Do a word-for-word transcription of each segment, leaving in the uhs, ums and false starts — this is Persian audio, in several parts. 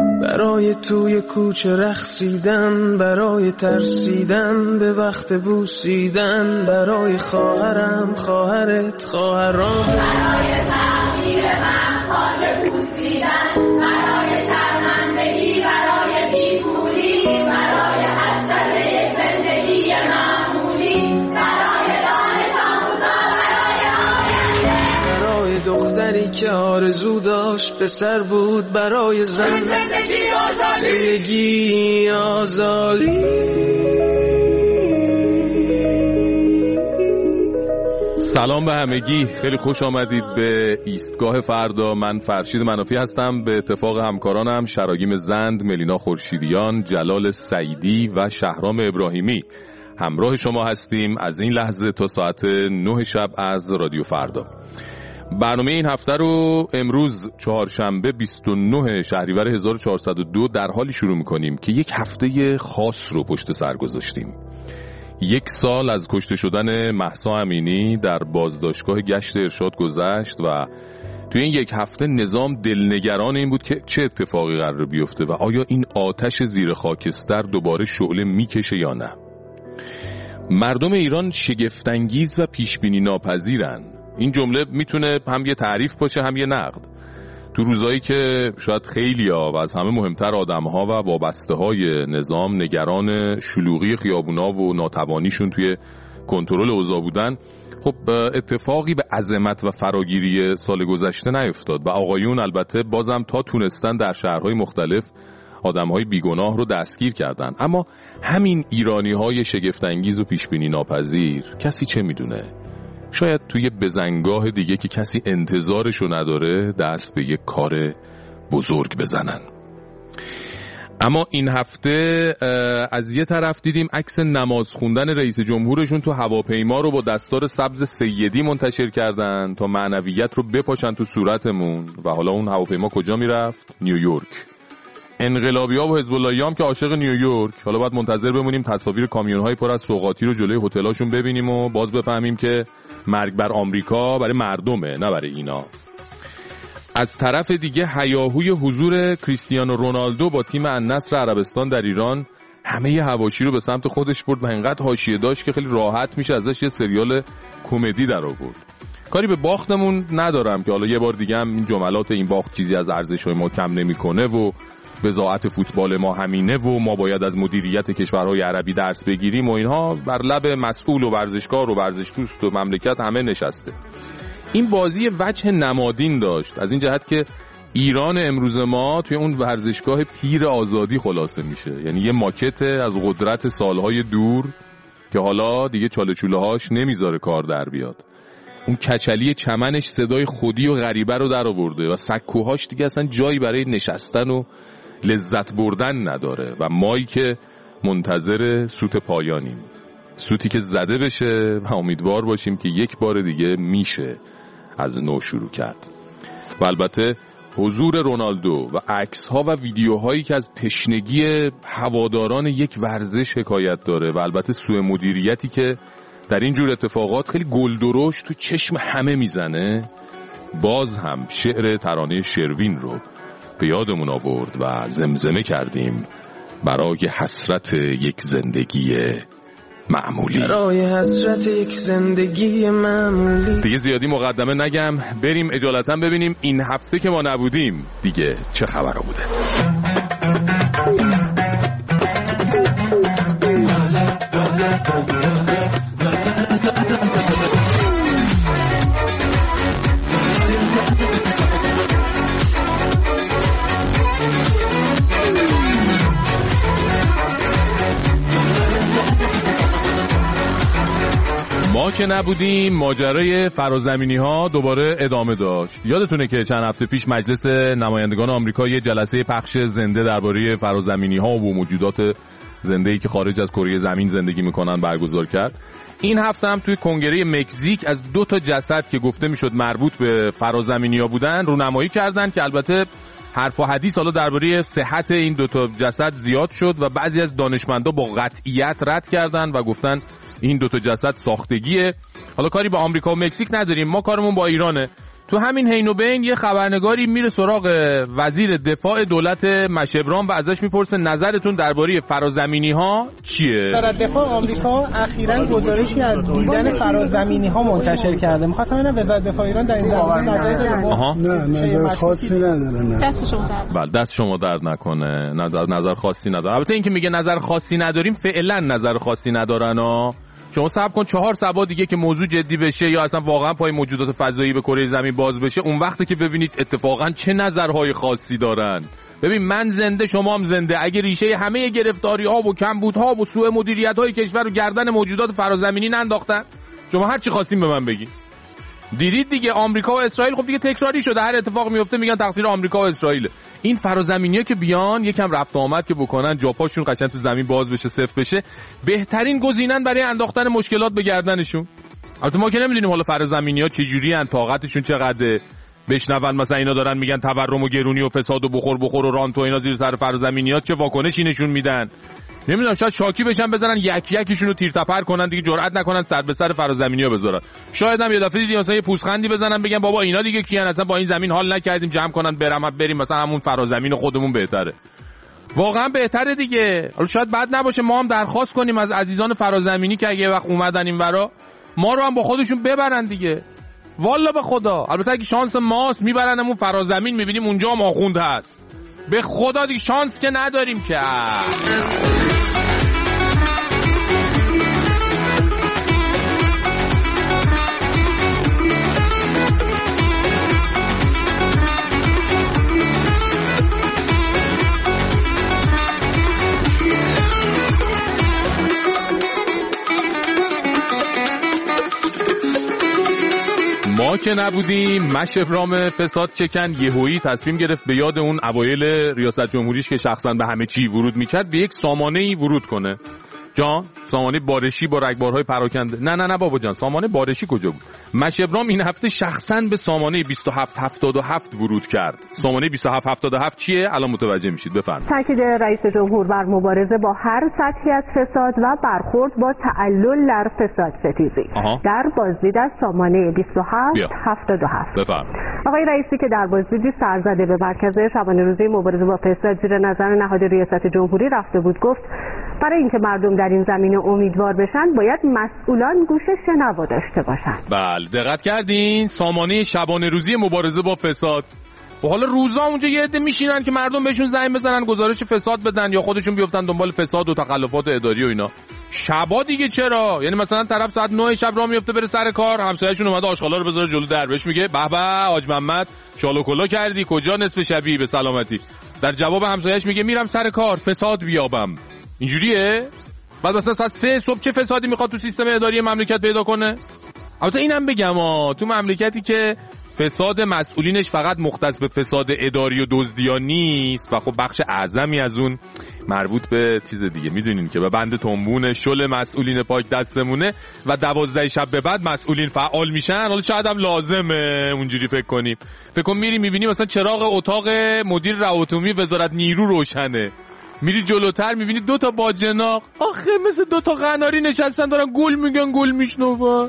برای توی کوچه رقصیدن، برای ترسیدن به وقت بوسیدن، برای خواهرم خواهرت خواهرام، برای تغییر من خاک بوسیدن، برای شرمندگی، برای بیپولی، برای حسرت زندگی معمولی، برای دانش آموزا، برای آینده، برای دختری که آرزو داشت پسر بود، برای زن زندگی آزادی، زندگی آزادی. سلام به همگی، خیلی خوش آمدید به ایستگاه فردا. من فرشید منافی هستم، به اتفاق همکارانم شراگیم زند، ملینا خورشیدیان، جلال سعیدی و شهرام ابراهیمی همراه شما هستیم از این لحظه تا ساعت نه شب از رادیو فردا. برنامه این هفته رو امروز چهارشنبه بیست و نه شهریور هزار و چهارصد و دو در حالی شروع می‌کنیم که یک هفته خاص رو پشت سر گذاشتیم. یک سال از کشته شدن مهسا امینی در بازداشتگاه گشت ارشاد گذشت و توی این یک هفته نظام دلنگران این بود که چه اتفاقی قرار بیفته و آیا این آتش زیر خاکستر دوباره شعله میکشه یا نه. مردم ایران شگفت‌انگیز و پیشبینی ناپذیرن. این جمله میتونه هم یه تعریف باشه هم یه نقد. تو روزایی که شاید خیلی‌ها و از همه مهمتر آدم‌ها و وابسته‌های نظام نگران شلوغی خیابونا و ناتوانیشون توی کنترل اوضاع بودن، خب اتفاقی به عظمت و فراگیری سال گذشته نیفتاد و آقایون البته بازم تا تونستن در شهرهای مختلف آدم‌های بیگناه رو دستگیر کردن. اما همین ایرانی‌های شگفت‌انگیز و پیشبینی ناپذیر، کسی چه میدونه؟ شاید توی بزنگاه دیگه که کسی انتظارشو نداره دست به یک کار بزرگ بزنن. اما این هفته از یه طرف دیدیم عکس نماز خوندن رئیس جمهورشون تو هواپیما رو با دستار سبز سیدی منتشر کردن تا معنویت رو بپاشن تو صورتمون و حالا اون هواپیما کجا میرفت؟ نیویورک. انقلابی‌ها و حزب اللهیام که عاشق نیویورک، حالا باید منتظر بمونیم تصاویر کامیون‌های پر از سوغاتی رو جلوی هتل‌هاشون ببینیم و باز بفهمیم که مرگ بر آمریکا برای مردمه نه برای اینا. از طرف دیگه هیاهوی حضور کریستیانو رونالدو با تیم النصر عربستان در ایران همه حواشی رو به سمت خودش برد و انقدر حاشیه داشت که خیلی راحت میشه ازش یه سریال کمدی در آورد. کاری به باختمون ندارم که حالا یه بار دیگه هم این جملات این باخت چیزی از ارزش‌های ما کم نمی‌کنه و وضاحت فوتبال ما همینه و ما باید از مدیریت کشورهای عربی درس بگیریم و اینها بر لب مسئول و ورزشکار و ورزش دوست و مملکت همه نشسته. این بازی وجه نمادین داشت از این جهت که ایران امروز ما توی اون ورزشگاه پیر آزادی خلاصه میشه، یعنی یه ماکت از قدرت سالهای دور که حالا دیگه چاله چوله هاش نمیذاره کار در بیاد. اون کچلی چمنش صدای خودی و غریبه رو در آورده و سکوهاش دیگه اصلا جایی برای نشستن و لذت بردن نداره و مایی که منتظر سوت پایانیم، سوتی که زده بشه و امیدوار باشیم که یک بار دیگه میشه از نو شروع کرد. و البته حضور رونالدو و عکس‌ها و ویدیوهایی که از تشنگی هواداران یک ورزش حکایت داره و البته سوء مدیریتی که در این جور اتفاقات خیلی گلدرشت تو چشم همه میزنه، باز هم شعر ترانه شروین رو به یادمون آورد و زمزمه کردیم برای حسرت یک زندگی معمولی. برای حسرت یک زندگی معمولی. دیگه زیادی مقدمه نگم، بریم اجالتا ببینیم این هفته که ما نبودیم دیگه چه خبرها بوده. ما که نبودیم ماجرای فرازمینی ها دوباره ادامه داشت. یادتونه که چند هفته پیش مجلس نمایندگان آمریکا یه جلسه پخش زنده درباره فرازمینی ها و موجودات زنده‌ای که خارج از کره زمین زندگی میکنن برگزار کرد. این هفته هم توی کنگره مکزیک از دو تا جسد که گفته میشد مربوط به فرازمینی‌ها بودن رونمایی کردن که البته حرف و حدیث حالا درباره صحت این دو تا جسد زیاد شد و بعضی از دانشمندا با قطعیت رد کردن و گفتن این دو تا جسد ساختگیه. حالا کاری با آمریکا و مکزیک نداریم، ما کارمون با ایرانه. تو همین حین و بین یه خبرنگاری میره سراغ وزیر دفاع دولت مشبرام و ازش میپرسه نظرتون درباره فرازمینی ها چیه؟ وزارت دفاع آمریکا اخیراً گزارشی از دیدن فرازمینی ها منتشر کرده. می‌خواستم ببینم وزارت دفاع ایران در این زمینه نظری داره؟ آها. نه نظر خاصی نداره. نه دست شما درد. بله دست شما درد نکنه. نظر نظر خاصی نداره. البته اینکه میگه نظر خاصی نداریم فعلا نظر خاصی ندارن ها. شما صبر کن چهار سبا دیگه که موضوع جدی بشه یا اصلا واقعا پای موجودات فضایی به کره زمین باز بشه، اون وقتی که ببینید اتفاقا چه نظرهای خاصی دارن. ببین من زنده شما هم زنده، اگه ریشه همه گرفتاری ها و کمبودها و سوء مدیریت های کشور رو گردن موجودات فرازمینی ننداختن، شما هر چی خواستین به من بگین. دیدید دیگه آمریکا و اسرائیل خب دیگه تکراری شده، هر اتفاق میفته میگن تقصیر آمریکا و اسرائیل. این فرازمینی‌ها که بیان یکم رفت آمد که بکنن، جاپاشون قشنگ تو زمین باز بشه، صفر بشه، بهترین گزینن برای انداختن مشکلات به گردنشون. البته ما که نمیدونیم حالا فرازمینی‌ها چه جوریان، طاقتشون چقدره. بشنون مثلا اینا دارن میگن تورم و گرونی و فساد و بخور بخور و رانت و اینا زیر سر فرازمینی‌ها، چه واکنشی نشون میدن. نمیدونم شاید شاکی بشن بزنن یک یکیشون رو تیر تپر کنن دیگه، جرئت نکنن سر به سر فرازمینی‌ها بذارن. شاید هم یه دفعه دیگه مثلا یه پوزخندی بزنن بگن بابا اینا دیگه کیان، اصلا با این زمین حال نکردیم، جمع کنن برم بریم مثلا همون فرازمین خودمون بهتره. واقعا بهتره دیگه. شاید بد نباشه ما هم درخواست کنیم از عزیزان فرازمینی که اگه وقت اومدن اینورا ما رو هم با خودشون ببرن دیگه. والا به خدا. البته اگه شانس ماست میبرنمون فرازمین، میبینیم اونجا هم آخوند هست. به خدا دیگه شانس که نداریم که. ما که نبودیم مشبرام فساد چکن یهویی تصمیم گرفت به یاد اون اوایل ریاست جمهوریش که شخصا به همه چی ورود میکرد به یک سامانه‌ای ورود کنه. جان سامانه بارشی با رگبارهای پراکنده. نه نه نه بابا جان، سامانه بارشی کجا بود؟ مشبرام این هفته شخصا به سامانه بیست و هفت هفتاد و هفت ورود کرد. سامانه بیست و هفت هفتاد و هفت چیه؟ الان متوجه میشید. بفرمایید. تاکید رئیس جمهور بر مبارزه با هر سطحی از فساد و برخورد با تعلل در فساد ستیزی در بازدید از سامانه بیست و هفت هفتاد و هفت. بفرمایید. آقای رئیسی که در بازدیدی سرزده به مرکز شبانه روزی مبارزه با فساد زیر نظر نهاد ریاست جمهوری رفته بود، گفت برای اینکه مردم در این زمینه امیدوار بشن باید مسئولان گوش شنوا داشته باشند. بله دقت کردین؟ سامانه شبانه روزی مبارزه با فساد. و حالا روزا اونجا یه عده میشینن که مردم بهشون زنگ بزنن گزارش فساد بدن یا خودشون بیفتن دنبال فساد و تخلفات اداری و اینا. شبا دیگه چرا؟ یعنی مثلا طرف ساعت نه شب راه میفته بره سر کار، همسایه‌شون اومده آشغالا رو بذاره جلو در، بهش میگه به به حاج محمد شالو کلا کردی کجا نصف شبی به سلامتی. در جواب همسایه‌اش میگه میرم سر کار فساد بیابم. اینجوریه؟ بعد مثلا ساعت سه صبح چه فسادی میخواد تو سیستم اداری مملکت پیدا کنه؟ البته اینم بگم ها، تو مملکتی که فساد مسئولینش فقط مختص به فساد اداری و دزدیا نیست و خب بخش اعظمی از اون مربوط به چیز دیگه، میدونین که به بند تنبون شل مسئولین پاک دستمونه و دوازده شب به بعد مسئولین فعال میشن. حالا شاید هم لازمه اونجوری فکر کنیم. فکر کن میری میبینی مثلا چراغ اتاق مدیر روابط عمومی وزارت نیرو روشنه، میری جلوتر میبینی دو تا باجناق آخه مثل دو تا قناری نشستن دارن گل میگن گل میشنون.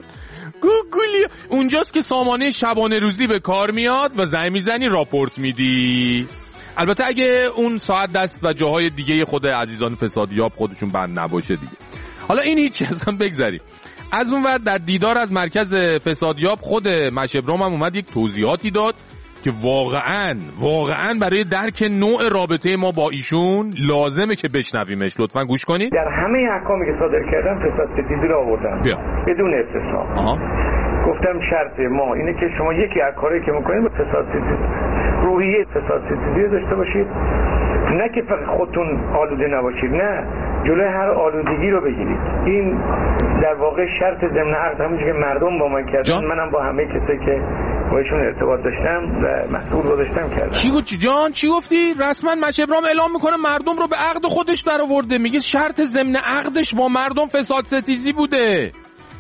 گوگلی اونجاست که سامانه شبانه روزی به کار میاد و زنگ میزنی راپورت میدی. البته اگه اون ساعت دست و جاهای دیگه خود عزیزان فسادیاب خودشون بند نباشه دیگه. حالا این هیچ اصلا بگذاریم. از اون ور در دیدار از مرکز فسادیاب خود مشبرام هم اومد یک توضیحاتی داد که واقعاً واقعاً برای درک نوع رابطه ما با ایشون لازمه که بشنویمش. لطفاً گوش کنید. در همه احکامی که صادر کردن فساد ستیزی رو آوردن بیا. بدون استثنا. آها. گفتم شرط ما اینه که شما یکی از کارهایی که میکنید با فساد ستیزی روحیه فساد ستیزی داشته باشید، نه که فقط خودتون آلوده نباشید، نه جلوی هر آلودگی رو بگیرید. این در واقع شرط ضمن عقد همونجوری که مردم با من کردن منم با همه کسایی که باشون ارتباط داشتم و مسئول گذاشتم کردم. چی گفتی جان؟ چی گفتی؟ رسما مشبرام اعلام میکنه مردم رو به عقد خودش درآورده، میگه شرط ضمن عقدش با مردم فساد ستیزی بوده.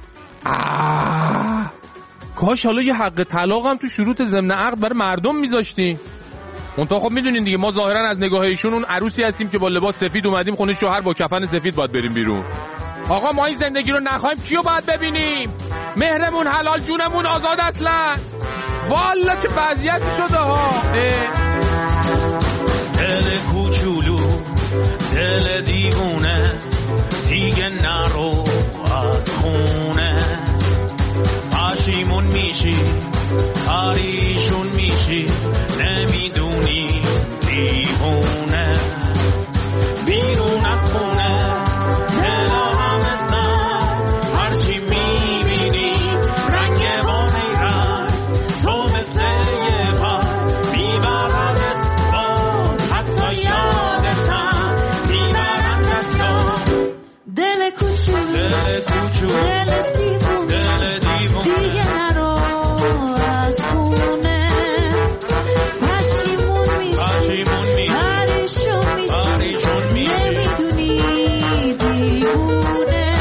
آه. کاش حالا یه حق طلاق هم تو شروط ضمن عقد برای مردم میذاشتیم. منتها خب میدونین دیگه ما ظاهرا از نگاه ایشون اون عروسی هستیم که با لباس سفید اومدیم خونه شوهر با کفن سفید باید بریم بیرون. آقا ما این زندگی رو نخوایم چیو باید ببینیم؟ مهرمون حلال جونمون آزاد اصلا. والا چه وضعیتی شده ها. دل کوچولو دل دیوونه دیگه نرو از خونه، پشیمون میشی پریشون میشی نمیدونی دیوونه، بیرون از خونه دل همستن هرچی میبینی رنگ بانی رنگ، تو مثل یه پر میبردت بان، حتی یادتن میبرند از تو. دل کوچولو دل کوچولو دل دیوونه دل دیوونه دیگه نرو از خونه، پشیمون میشی پریشون میشی نمیدونی دیوونه.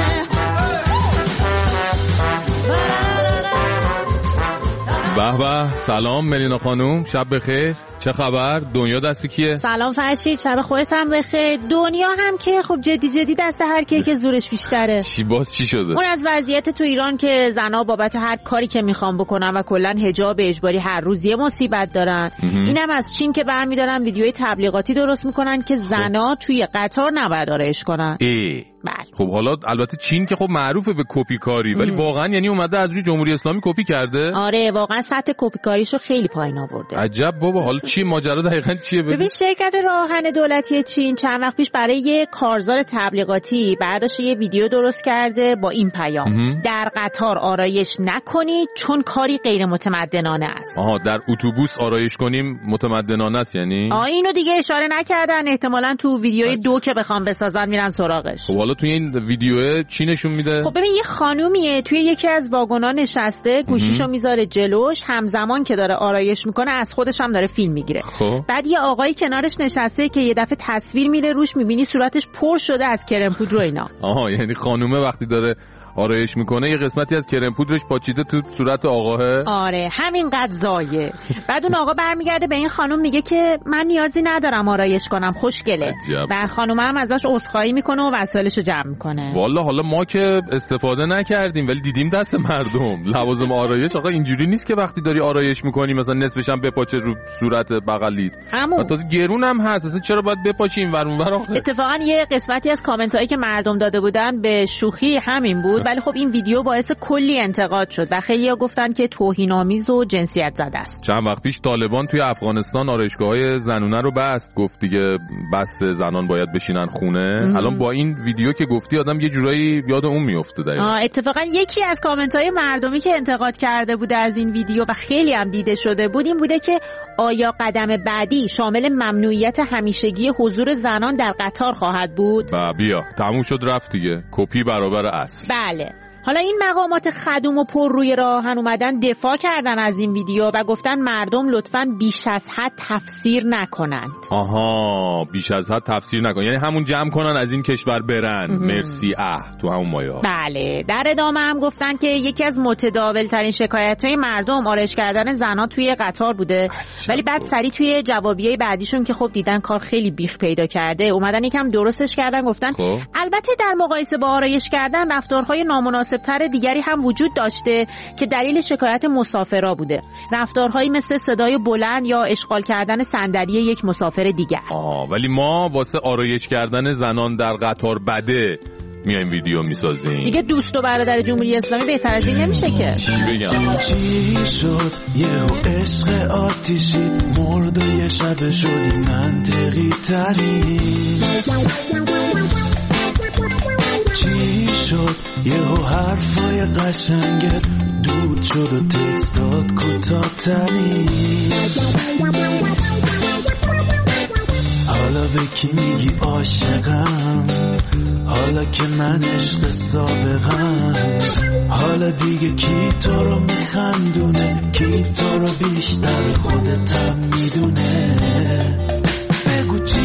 به به، سلام ملینا خانوم، شب بخیر. چه خبر؟ دنیا دست کیه؟ سلام فرشید، شب خودت هم بخیر. دنیا هم که خب جدی جدی دست هر کی که زورش بیشتره. چی باز چی شده؟ اون از وضعیت تو ایران که زنا بابت هر کاری که میخوان بکنن و کلا حجاب اجباری هر روز یه مصیبت دارن. اینم از چین که برمیدارن ویدیوی تبلیغاتی درست میکنن که زنا توی قطار نباید آرایش کنن. ای بله. خب حالا البته چین که خب معروفه به کپی کاری، ولی واقعا یعنی اومده از روی جمهوری اسلامی کپی کرده؟ آره واقعا سطح کپی کاریشو خیلی پایین آورده. عجب بابا. حالا چی ماجرا دقیقاً چیه؟ ببین شرکت راهن دولتی چین چند وقت پیش برای یه کارزار تبلیغاتی برداشت یه ویدیو درست کرده با این پیام: در قطار آرایش نکنید چون کاری غیر متمدنانه است. آها، در اتوبوس آرایش کنیم متمدنانه است یعنی؟ آ اینو دیگه اشاره نکردن، احتمالاً تو ویدیوی دو که بخوام بسازن میرن سراغش. خب حالا توی این ویدیو چی نشون میده؟ خب ببین یه خانومیه توی یکی از واگن‌ها نشسته، گوشیشو میذاره جلوش، همزمان که داره آرایش میکنه از خودش هم داره فیلم میگیره. خب بعد یه آقایی کنارش نشسته که یه دفعه تصویر میره روش، میبینی صورتش پر شده از کرم پودر و اینا. آها، یعنی خانومه وقتی داره آرایش میکنه یه قسمتی از کرم پودرش پاچیده تو صورت آقاه. آره همینقدر زایه. بعد اون آقا برمیگرده به این خانم میگه که من نیازی ندارم آرایش کنم، خوشگله. و خانومه هم ازش عذرخواهی میکنه و وسایلشو جمع میکنه. والا حالا ما که استفاده نکردیم ولی دیدیم دست مردم لوازم آرایش آقا اینجوری نیست که وقتی داری آرایش میکنی مثلا نصفش هم بپاچه رو صورت بغلیت. همون تازه گرون هم هست، اصلا چرا باید بپاچی این ور اون ور آخه؟ اتفاقا یه قسمتی از کامنت هایی که مردم داده بودن به شوخی همین بود، ولی خب این ویدیو باعث کلی انتقاد شد و خیلی‌ها گفتن که توهین‌آمیز و جنسیت زده است. چند وقت پیش طالبان توی افغانستان آرایشگاه‌های زنونه رو بست، گفت دیگه بس زنان باید بشینن خونه. الان با این ویدیو که گفتی آدم یه جورایی یاد اون میفته. دقیقاً اتفاقا یکی از کامنت‌های مردمی که انتقاد کرده بوده از این ویدیو و خیلی هم دیده شده بود این بوده که آیا قدم بعدی شامل ممنوعیت همیشگی حضور زنان در قطار خواهد بود؟ بیا تموم شد رفت دیگه، کپی برابر اصل. بله. حالا این مقامات خدوم و پر روی راهن اومدن دفاع کردن از این ویدیو و گفتن مردم لطفاً بیش از حد تفسیر نکنند. آها، بیش از حد تفسیر نکن یعنی همون جمع کنن از این کشور برن. مرسی اه تو همون مایه. بله. در ادامه هم گفتن که یکی از متداول ترین شکایت‌های مردم آرایش کردن زن‌ها توی قطار بوده، ولی بعد سری توی جوابیه بعدیشون که خب دیدن کار خیلی بیخ پیدا کرده اومدن یکم درستش کردن، گفتن خب. البته در مقایسه با آرایش کردن رفتارهای نامناسب تر دیگری هم وجود داشته که دلیل شکایت مسافرا بوده، رفتارهایی مثل صدای بلند یا اشغال کردن صندلی یک مسافر دیگر. آه ولی ما واسه آرایش کردن زنان در قطار بده میایم ویدیو میسازیم دیگه. دوست و برادر جمهوری اسلامی بهتر از این نمیشه که. چی بگم؟ چی شد یه عشق آتیشی مرد و یه شب شدی منطقی تری. چی شد یهو حرفای قشنگت دود شد و تکستات کوتاه تری. حالا به کی میگی عاشقم، حالا که من عشق سابقم، حالا دیگه کی تو رو میخندونه، کی تو رو بیشتر خودتم میدونه. بگو چی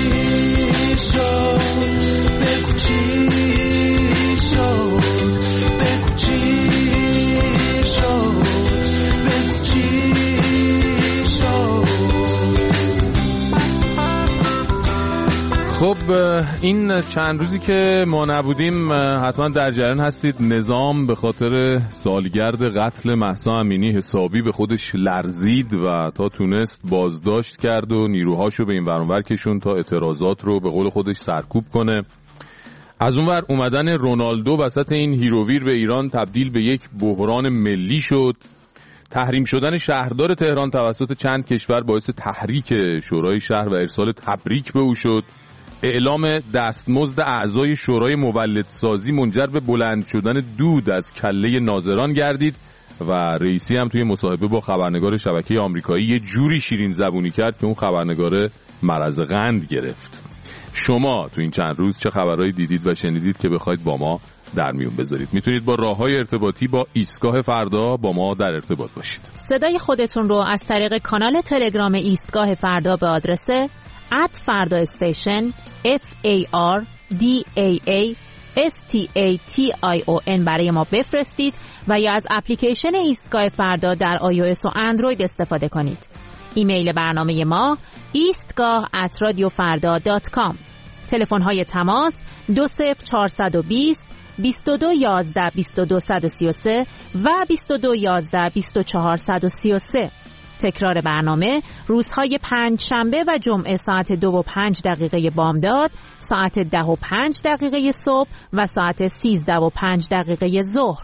شد، بگو چی شد، بگو چی شد، بگو چی شد. خب این چند روزی که ما نبودیم حتما در جریان هستید نظام به خاطر سالگرد قتل مهسا امینی حسابی به خودش لرزید و تا تونست بازداشت کرد و نیروهاشو به این ور اون ور کشون تا اعتراضات رو به قول خودش سرکوب کنه. از اون ور اومدن رونالدو وسط این هیروویر به ایران تبدیل به یک بحران ملی شد. تحریم شدن شهردار تهران توسط چند کشور باعث تحریک شورای شهر و ارسال تبریک به او شد. اعلام دستمزد اعضای شورای مولدسازی منجر به بلند شدن دود از کله ناظران گردید و رئیسی هم توی مصاحبه با خبرنگار شبکه آمریکایی یه جوری شیرین زبونی کرد که اون خبرنگار مرض قند گرفت. شما تو این چند روز چه خبرهایی دیدید و شنیدید که بخواید با ما در میون بذارید؟ میتونید با راه‌های ارتباطی با ایستگاه فردا با ما در ارتباط باشید. صدای خودتون رو از طریق کانال تلگرام ایستگاه فردا به آدرس ات فردا استیشن اف ای آر دی ای ای اس تی ای تی آی او ان برای ما بفرستید و یا از اپلیکیشن ایستگاه فردا در آی او اس و اندروید استفاده کنید. ایمیل برنامه ما ایستگاه ات رادیو فردا دات کام. تلفن های تماس دو صفر چهارصد و بیست بیست و دو یازده بیست و دو صد و سی و سه و بیست و دو یازده بیست و چهار صد و سی و سه. تکرار برنامه روزهای پنج شنبه و جمعه ساعت دو و پنج دقیقه بامداد، ساعت ده و پنج دقیقه صبح و ساعت سیزده و پنج دقیقه ظهر.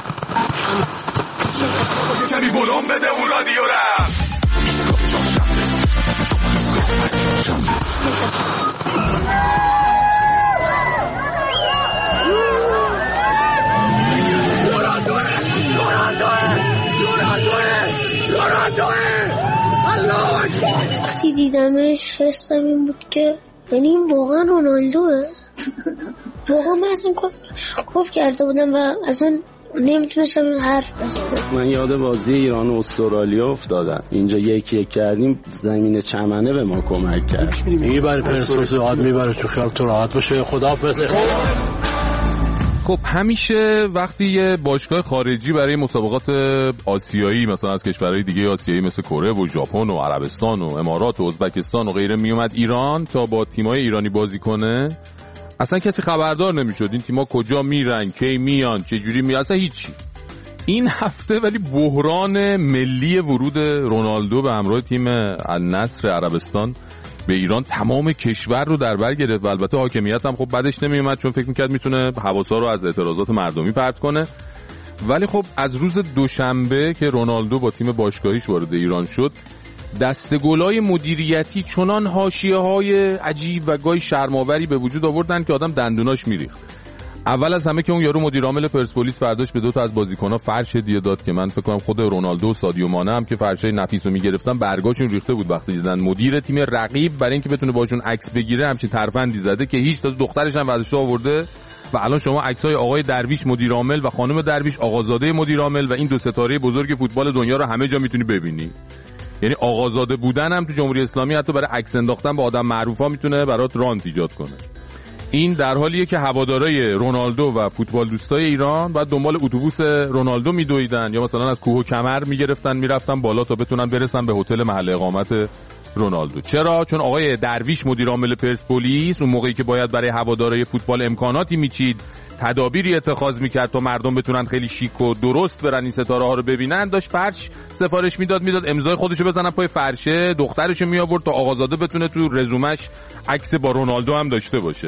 کمی بلوم بده اون رادیو را. وقتی دیدمش حسم این بود که یعنی این واقعا رونالدوه. واقعا من اصلا کف کرده بودم و اصلا نمیتونستم این حرف بزنم. من یاد بازی ایران و استرالیا افتادم. اینجا یک یک کردیم، زمین چمنه به ما کمک کرد. میبره پرسپولیس آد میبره تو خیال تو راحت باشه. خداحافظ. خب همیشه وقتی یه باشگاه خارجی برای مسابقات آسیایی مثلا از کشورهای دیگه آسیایی مثل کره و ژاپن و عربستان و امارات و ازبکستان و غیره میومد ایران تا با تیمای ایرانی بازی کنه، اصلا کسی خبردار نمیشد این تیما کجا میرن، کی میان، چه جوری میان، اصلا هیچی. این هفته ولی بحران ملی ورود رونالدو به همراه تیم النصر عربستان به ایران تمام کشور رو در بر گرفت و البته حاکمیت هم خب بعدش نمیومد چون فکر میکرد میتونه حواسا رو از اعتراضات مردمی پرت کنه. ولی خب از روز دوشنبه که رونالدو با تیم باشگاهیش وارد ایران شد، دسته‌گلای مدیریتی چنان حاشیه‌های عجیب و گاهی شرم‌آوری به وجود آوردن که آدم دندوناش میریخت. اول از همه که اون یارو مدیر عامل پرسپولیس فرداش به دو تا از بازیکن‌ها فرش هدیه داد که من فکر کنم خود رونالدو و سادیو مانه هم که فرشای نفیسو میگرفتن برگاشون ریخته بود وقتی دیدن مدیر تیم رقیب برای اینکه بتونه باشون عکس بگیره همچین ترفندی زده که هیچ، تا دخترش هم ورزشگاه آورده و الان شما عکسای آقای درویش مدیر عامل و خانم درویش آقازاده مدیر عامل و این دو ستاره بزرگ فوتبال دنیا رو همه جا میتونی ببینی. یعنی آقازاده بودن هم تو جمهوری اسلامی حتی برای عکس انداختن با آدم معروفا میتونه برات رانت ایجاد کنه. این در حالیه که هوادارهای رونالدو و فوتبال دوستای ایران بعد دنبال اتوبوس رونالدو میدویدن یا مثلا از کوه و کمر میگرفتن میرفتن بالا تا بتونن برسن به هتل محل اقامت رونالدو. چرا؟ چون آقای درویش مدیر عامل پرسپولیس اون موقعی که باید برای هوادارهای فوتبال امکاناتی میچید، تدابیری اتخاذ میکرد تا مردم بتونن خیلی شیک و درست برن این ستاره ها رو ببینن، داشت فرش سفارش میداد میداد امضای خودشو بزنن پای فرشه، دخترشو می آورد تا آقازاده بتونه تو رزومش عکس با رونالدو هم داشته باشه.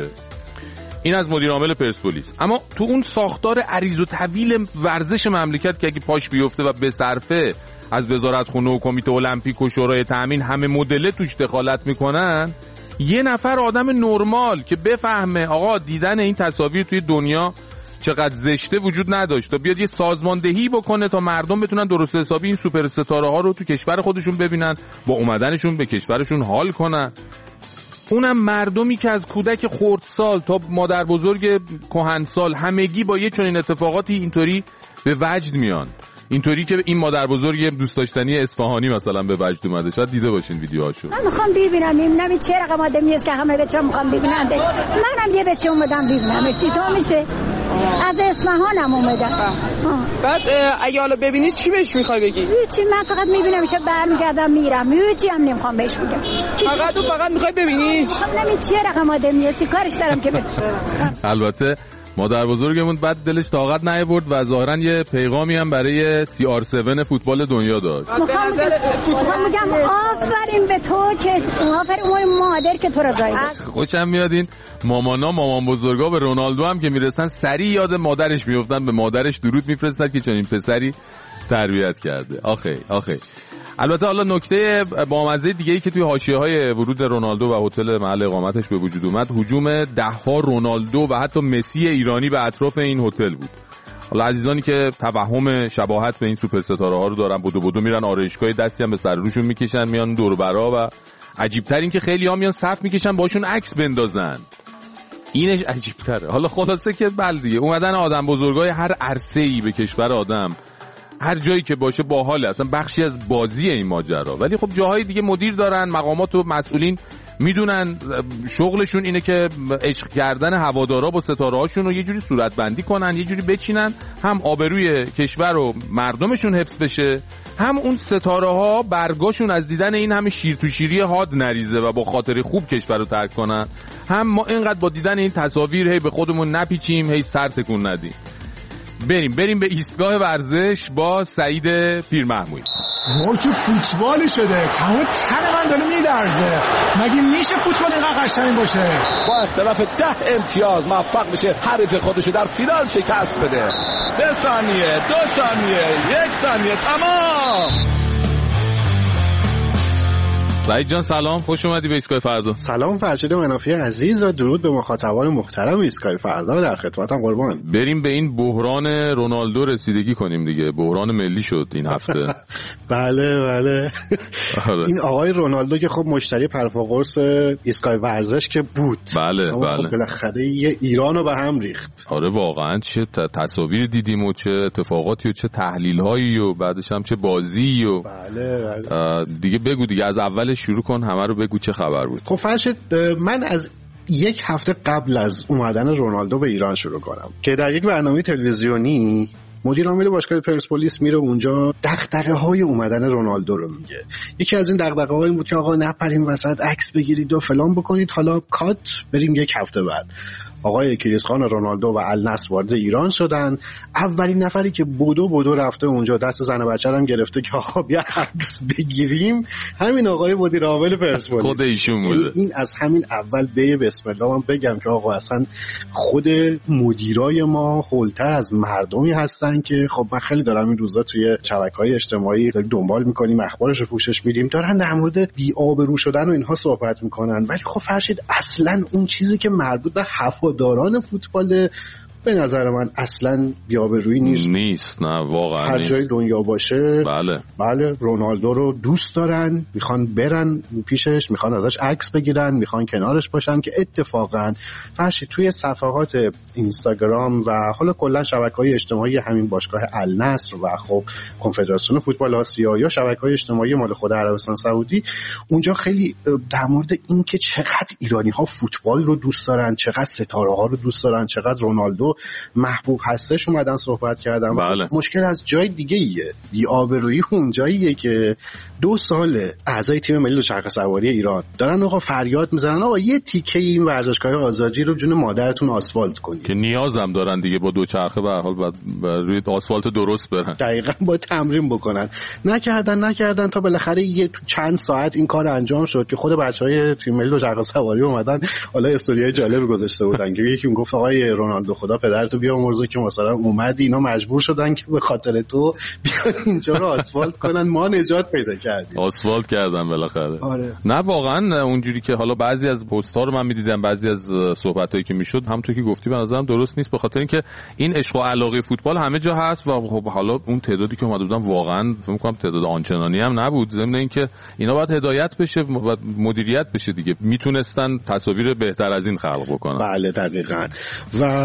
این از مدیر عامل پرسپولیس. اما تو اون ساختار عریض و طویل ورزش مملکت که اگه پاش بیفته و به صرفه از وزارتخونه و کمیته المپیک و شورای تأمین همه مدل توش دخالت میکنن، یه نفر آدم نرمال که بفهمه آقا دیدن این تصاویر توی دنیا چقدر زشته وجود نداشت تا بیاد یه سازماندهی بکنه تا مردم بتونن درست حسابی این سوپر ستاره ها رو تو کشور خودشون ببینن، با اومدنشون به کشورشون حال کنن. اونم مردمی که از کودک خردسال تا مادر بزرگ کهنسال همگی با یه چنین اتفاقاتی اینطوری به وجد میان. اینطوری که این مادر بزرگ دوست داشتنی اصفهانی مثلا به وجد اومده، شاید دیده باشین ویدیوهاشو. من میخوام ببینم این چه رقم آدمی است که همه بچه‌ها میخوام ببینن. منم یه بچه اومدم ببینم چی تو میشه. از اصفهانم اومدم. بعد اگه حالا ببینی چی بهش میخوای بگی؟ هیچی، من فقط میبینمش برمیگردم میرم، هیچی هم نمیخوام بهش بگم. فقط و فقط میخوای ببینیش؟ خب نمی چیه رقم آدمیه، چی کارش دارم که البته مادر بزرگمون بعد دلش طاقت نیاورد و ظاهرا یه پیغامی هم برای سی آر هفت فوتبال دنیا داشت. میخوام بگم آفرین به تو که آفرین اون مادر که تو رو زایده. خوشم میاد این مامانا مامان بزرگا به رونالدو هم که میرسن سریع یاد مادرش میافتن، به مادرش درود میفرستن که چنین پسری تربیت کرده. آخه آخه البته حالا نکته بامزه دیگه‌ای که توی حاشیه‌های ورود رونالدو و هتل محل اقامتش به وجود اومد، هجوم ده‌ها رونالدو و حتی مسی ایرانی به اطراف این هتل بود. حالا عزیزانی که توهم شباهت به این سوپر ستاره ها رو دارن، بدو بدو میرن آرایشگاه، دستی هم به سر روشون میکشن میان دور و برا، و عجیب‌تر این که خیلی ها میان صف میکشن باشون عکس بندازن. اینش عجیب‌تره. حالا خلاصه که بل دیگه اومدن آدم بزرگای هر عرصه‌ای به کشور آدم، هر جایی که باشه باحاله، اصلا بخشی از بازی این ماجرا. ولی خب جاهای دیگه مدیر دارن، مقامات و مسئولین میدونن شغلشون اینه که عشق کردن هوادارا با ستاره هاشون رو یه جوری صورت بندی کنن، یه جوری بچینن، هم آبروی کشور و مردمشون حفظ بشه، هم اون ستاره ها برگاشون از دیدن این همه شیر تو شیری حاد نریزه و با خاطر خوب کشور رو ترک کنن، هم ما اینقدر با دیدن این تصاویر هی به خودمون نپیچیم، هی سر تکون ندیم. بریم بریم به ایستگاه ورزش با سعید پیرمحمودی. ما که فوتبالی شده، تمام تن من داره میلرزه. مگه میشه فوتبال اینقدر قشنگ باشه؟ با اختلاف ده امتیاز موفق میشه حریف خودشو در فینال شکست بده. سه ثانیه، دو ثانیه، یک ثانیه، تمام. سعید جان سلام، خوش اومدی به ایستگاه فردا. سلام فرشید منافی عزیز و درود به مخاطبان محترم ایستگاه فردا، در خدمتم قربان. بریم به این بحران رونالدو رسیدگی کنیم دیگه. بحران ملی شد این هفته. بله بله. این آقای رونالدو که خب مشتری پرفاقرس ایستگاه ورزش که بود، بله بله، خب بالاخره یه ایرانو به هم ریخت. آره واقعا چه تصاویر دیدیم و چه اتفاقاتی و چه تحلیل‌هایی و بعدش هم چه بازی و بله بله. دیگه بگو دیگه، از اول شروع کن، همه رو بگو چه خبر بود. خب فرشید من از یک هفته قبل از اومدن رونالدو به ایران شروع کنم که در یک برنامه تلویزیونی مدیر عامل باشگاه پرسپولیس میره اونجا دغدغه‌های اومدن رونالدو رو میگه. یکی از این دغدغه‌ها این بود که آقا نپریم وسط عکس بگیرید و فلان بکنید، حالا کات بریم یک هفته بعد. آقای کریسخان رونالدو و النصر وارد ایران شدن. اولین نفری که بودو بودو رفته اونجا دست زن بچه هم گرفته که آقا بیا عکس بگیریم، همین آقای مدیر عامل پرسپولیس، خود ایشون بوده. این از همین اول به بسم الله من بگم که آقا اصلا خود مدیرای ما هولتر از مردمی هستن که خب من خیلی دارم این روزا توی شبکه‌های اجتماعی دنبال می‌کنیم، اخبارش رو پوشش میدیم، دارن در مورد بی‌آبرو شدن و اینها صحبت می‌کنن. ولی خب فرشید اصلا اون چیزی که مربوط به هواداران فوتبال به نظر من اصلا بی‌آبرویی نیست. نیست نه واقعا. هر جای دنیا باشه بله بله رونالدو رو دوست دارن، میخوان برن پیشش، میخوان ازش عکس بگیرن، میخوان کنارش باشن، که اتفاقا فرشی توی صفحات اینستاگرام و حالا کلا شبکه‌های اجتماعی همین باشگاه النصر و خب کنفدراسیون فوتبال آسیا یا شبکه‌های اجتماعی مال خود عربستان سعودی، اونجا خیلی در مورد این که چقدر ایرانی‌ها فوتبال رو دوست دارن، چقدر ستاره‌ها رو دوست دارن، چقدر رونالدو محبوب هستش اومدن صحبت کردم. بله. مشکل از جای دیگه ایه، بی‌آبرویی اون جاییه که دو سال اعضای تیم ملی دوچرخه سواری ایران دارن آقا فریاد میزنن آقا یه تیکه این ورزشگاه آزادی رو جون مادرتون آسفالت کنید، که نیازم دارن دیگه با دوچرخه به هر حال بعد روی آسفالت درست برن، دقیقاً با تمرین بکنن. نکردن نکردن تا بالاخره یه تو چند ساعت این کار انجام شد که خود بچهای تیم ملی دوچرخه سواری اومدن حالا استوریای جالب گذاشته بودن که یکی میگفت آقای رونالدو خدا پدرتو بیامرزه که مثلا اومدی اینا مجبور شدن که به خاطر تو بیان اینجا رو آسفالت کنن، ما نجات پیدا کردیم. آسفالت کردن بالاخره. آره. نه واقعا اونجوری که حالا بعضی از پست ها رو من میدیدم، بعضی از صحبتایی که میشد، همونطور که گفتی به نظرم درست نیست، به خاطر اینکه این عشق و علاقه فوتبال همه جا هست و خب حالا اون تعدادی که اومده بودن واقعا فکر می‌کنم تعداد آنچنانی هم نبود، ضمن اینکه اینا باید هدایت بشه و مدیریت بشه دیگه، میتونستن تصاویر بهتر از این خلق بکنن. بله دقیقاً. و من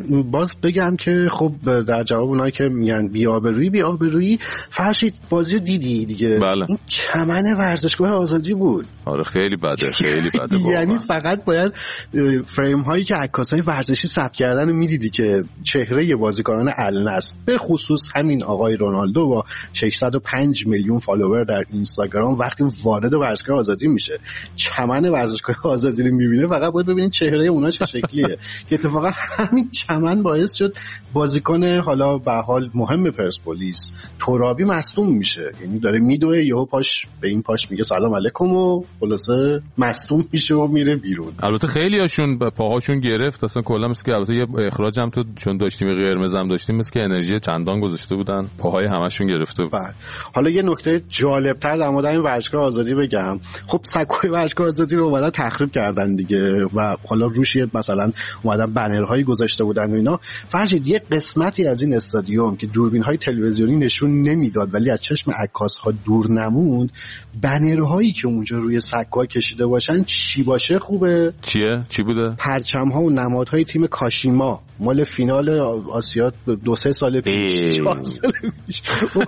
باز بگم که خب در جواب اونایی که میگن بی‌آبرویی بی‌آبرویی، فرشید بازی رو دیدی دیگه. بله. این چمن ورزشگاه آزادی بود. آره خیلی بده، خیلی بده. یعنی فقط باید فریم هایی که عکاسای ورزشی ثبت کردن رو میدیدی که چهره بازیکنان النصر به خصوص همین آقای رونالدو با ششصد و پنج میلیون فالوور در اینستاگرام وقتی وارد ورزشگاه آزادی میشه، چمن ورزشگاه آزادی رو میبینه، فقط باید ببینید چهره اونا چه شکلیه که اتفاقا همین چمن باعث شد بازیکن حالا به حال مهم پرسپولیس ترابی مصدوم میشه. یعنی داره میدوه، یهو پاش به این پاش میگه سلام علیکم و خلاصه مصدوم میشه و میره بیرون. البته خیلی هاشون به پاهاشون گرفت اصلا، کلا مثل که البته یه اخراج هم تو چون داشتیم قرمز هم داشتیم، مثل که انرژی چندان گذاشته بودن پاهای همشون گرفته بود. بله. حالا یه نکته جالب‌تر در مورد این ورزشگاه آزادی بگم. خب سکوی ورزشگاه آزادی رو اومدن تخریب کردن دیگه و حالا روش مثلا اومدن بنرهایی گذاشته بودن و اینا. فرض یه قسمتی از این استادیوم که دوربین‌های تلویزیونی نشون نمیداد ولی از چشم عکاس‌ها دور نموند، بنرهایی که اونجا روی سکوها کشیده باشن چی باشه خوبه؟ چیه؟ چی بوده؟ پرچم‌ها و نمادهای تیم کاشیما مال فینال آسیا دو سه سال پیش، چهار سال پیش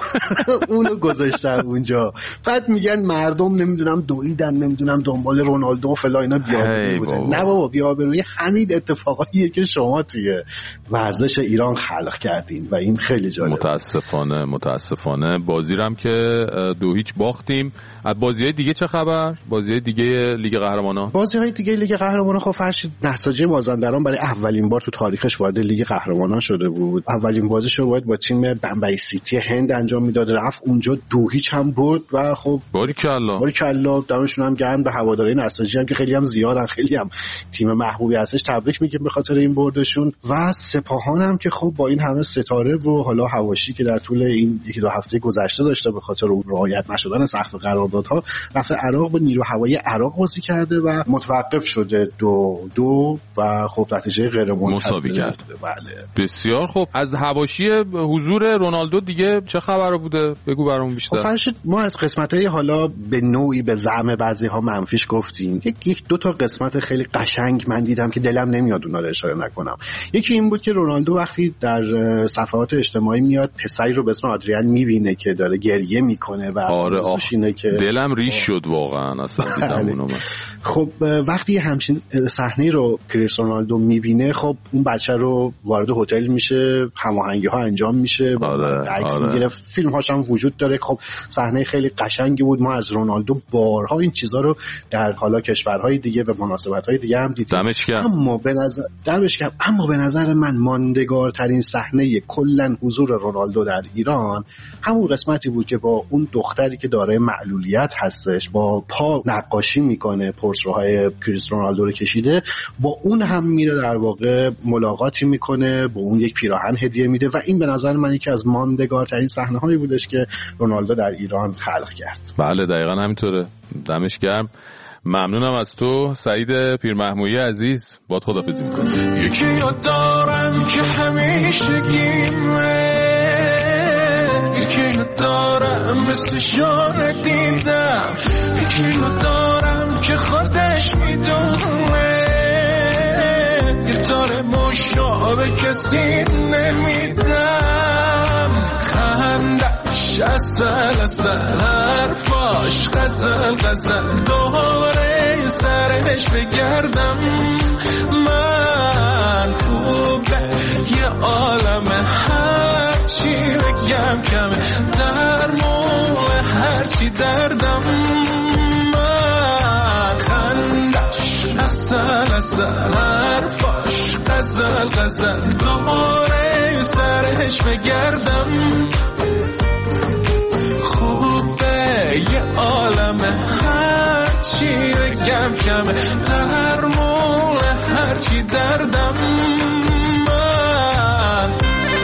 اونو گذاشتن اونجا. بعد میگن مردم نمیدونم دویدن، نمیدونم دنبال رونالدو و فلان، اینا بی‌آبرویی بوده. نه بابا، بی‌آبرویی همین اتفاقاییه که شما توی ورزش ایران خلق کردین و این خیلی جالبه. متاسفانه متاسفانه بازیرم که دو هیچ باختیم. از بازی‌های دیگه چه خبر؟ بازی‌های دیگه لیگ قهرمانان؟ بازی‌های دیگه لیگ قهرمانان خب فرشید نساجی مازندران برای اولین بار تو تاریخش وارد لیگ قهرمانان شده بود. اولین بازیش رو باید با تیم بمبئی سیتی هند انجام میداد، رفت اونجا دو هیچ هم برد و خب باریکلا باریکلا دمشون هم گرم. به هواداری نساجی هم که خیلی هم زیادن، خیلی هم تیم محبوبی هستش، تبریک میگم به خاطر این بردشون. و سپاهان هم که خب با این همه ستاره و حالا حواشی که در طول این یکی دو هفته گذشته داشته به خاطر رعایت نشدن سقف قراردادها، رفته عراق با نیرو هوایی عراق بازی کرده و متوقف شده دو دو و خب نتیجه غیر مساوی کرد. بله. بسیار خوب. از حواشی حضور رونالدو دیگه چه خبر بوده؟ بگو برامون بیشتر. خب فرشید ما از قسمت‌های حالا به نوعی به زعم بعضی‌ها منفیش گفتیم. یک یک دو تا قسمت خیلی قشنگ من دیدم که دلم نمیاد اونا رو اشاره نکنم. یکی این بود که رونالدو وقتی در صفحات اجتماعی میاد پسری رو به اسم آدریان میبینه که داره گریه میکنه و آره اینه که دلم ریش شد واقعا اصلا دیدم اونو من. خب وقتی همچین صحنه رو کریس رونالدو میبینه، خب اون بچه رو وارد هتل میشه، هماهنگی ها انجام میشه، آره، عکس آره. میگیره، فیلم هاش هم وجود داره. خب صحنه خیلی قشنگی بود. ما از رونالدو بارها این چیزا رو در حالا کشورهای دیگه به مناسبت‌های دیگه هم دیدیم. دمش گرم. اما به نظر دمش گرم. اما به نظر من ماندگارترین صحنه کلا حضور رونالدو در ایران همون قسمتی بود که با اون دختری که دارای معلولیت هستش با پا نقاشی میکنه، پورترهای کریس رونالدو رو کشیده، با اون هم میره در واقع ملاقاتی میکنه، با اون یک پیراهن هدیه میده و این به نظر من یکی از ماندگارترین صحنه‌هایی بودش که رونالدو در ایران خلق کرد. بله دقیقاً همینطوره. دمش گرم. ممنونم از تو سعید پیرمحمودی عزیز. باد خدافظی میکنم. یکی رو دارم که همیشه گیمه، یکی رو دارم مثل شان دیدم، یکی رو دارم که خودش میدونه، یه تاره مشابه کسی نمیدم، خندش اصل اصل حرفاش غزل غزل دوباره سرش بگردم، من خوبه یه عالم هرچی بگم کمه، درمون هرچی دردم، من خندش اصل اصل حرفاش غزل غزل دوباره سرش بگردم، خوبه یه عالم هرچی بگم کمه، درمون هرچی دردم، من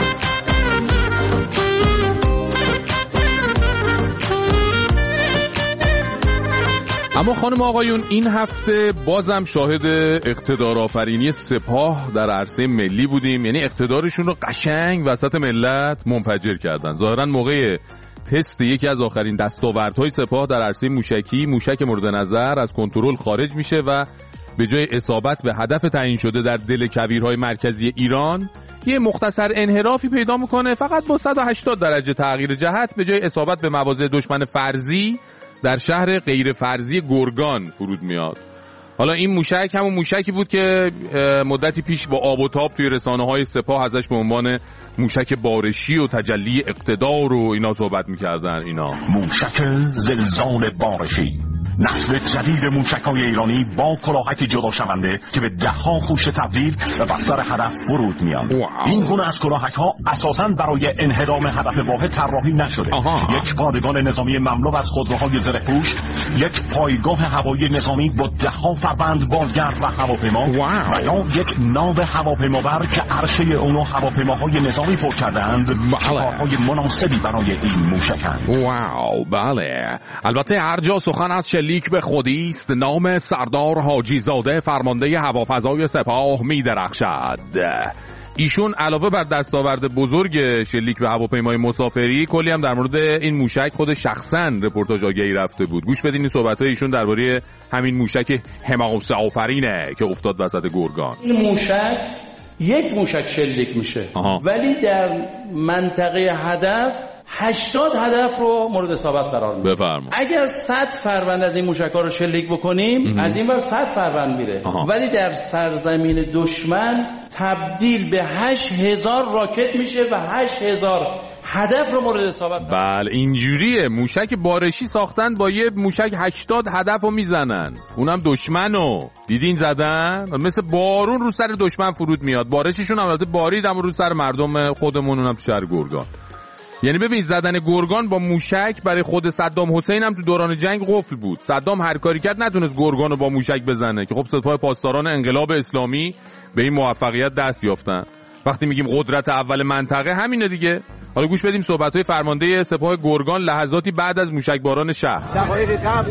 اما خانم آقایون این هفته بازم شاهد اقتدار آفرینی سپاه در عرصه ملی بودیم. یعنی اقتدارشون رو قشنگ وسط ملت منفجر کردن. ظاهرا موقع تست یکی از آخرین دستاوردهای سپاه در عرصه موشکی، موشک مورد نظر از کنترل خارج میشه و به جای اصابت به هدف تعیین شده در دل کویرهای مرکزی ایران، یه مختصر انحرافی پیدا میکنه، فقط با صد و هشتاد درجه تغییر جهت به جای اصابت به مواضع دشمن فرضی در شهر غیر فرضی گرگان فرود میاد. حالا این موشک همون موشکی بود که مدتی پیش با آب و تاب توی رسانه‌های سپاه ازش به عنوان موشک بارشی و تجلی اقتدار و اینا صحبت میکردن. اینا موشک زلزال بارشی، نسل جدید موشک‌های ایرانی با کلاهک جدا شونده که به ده‌ها خوش تبدیل و بر سر هدف فرود میان. این گونه از کلاهک‌ها اساساً برای انهدام هدف واحد طراحی نشده. آها. یک پادگان نظامی مملو از خودروهای زره‌پوش، یک پایگاه هوایی نظامی با ده‌ها فروند بالگرد و هواپیما و یا یک ناو هواپیمابر که عرشه اونو هواپیماهای نظامی پر کرده‌اند. کارهای مناسبی برای این موشکند. واو بله. البته هر جا سخن از لیک به خودی است، نام سردار حاجی زاده فرمانده هوافضای سپاه می درخشد. ایشون علاوه بر دستاورد بزرگ شلیک به هواپیمای مسافری، کلی هم در مورد این موشک خود شخصا رپورتاج آگهی رفته بود. گوش بدین این صحبت‌های ایشون درباره همین موشک حماسه آفرینه که افتاد وسط گرگان. این موشک یک موشک شلیک میشه آها. ولی در منطقه هدف هشتاد هدف رو مورد اصابت قرار میده. بفرما. اگر صد فروند از این موشک‌ها رو شلیک بکنیم امه. از این ور صد فروند میره آها. ولی در سرزمین دشمن تبدیل به هشت هزار راکت میشه و هشت هزار هدف رو مورد اصابت. بله اینجوریه. موشک بارشی ساختن با یه موشک هشتاد هدف رو میزنن، اونم دشمنو دیدین زدن، مثل بارون رو سر دشمن فرود میاد. بارششون البته بارید اما رو سر مردم خودمون، اونم تو شهر گرگان. یعنی ببین زدن گرگان با موشک برای خود صدام حسین هم تو دوران جنگ قفل بود. صدام هر کاری کرد نتونست گرگان رو با موشک بزنه که خب سپاه پاسداران انقلاب اسلامی به این موفقیت دست یافتن. وقتی میگیم قدرت اول منطقه همینه دیگه. حالا گوش بدیم صحبت‌های فرمانده سپاه گرگان لحظاتی بعد از موشکباران شهر. دقایق قبل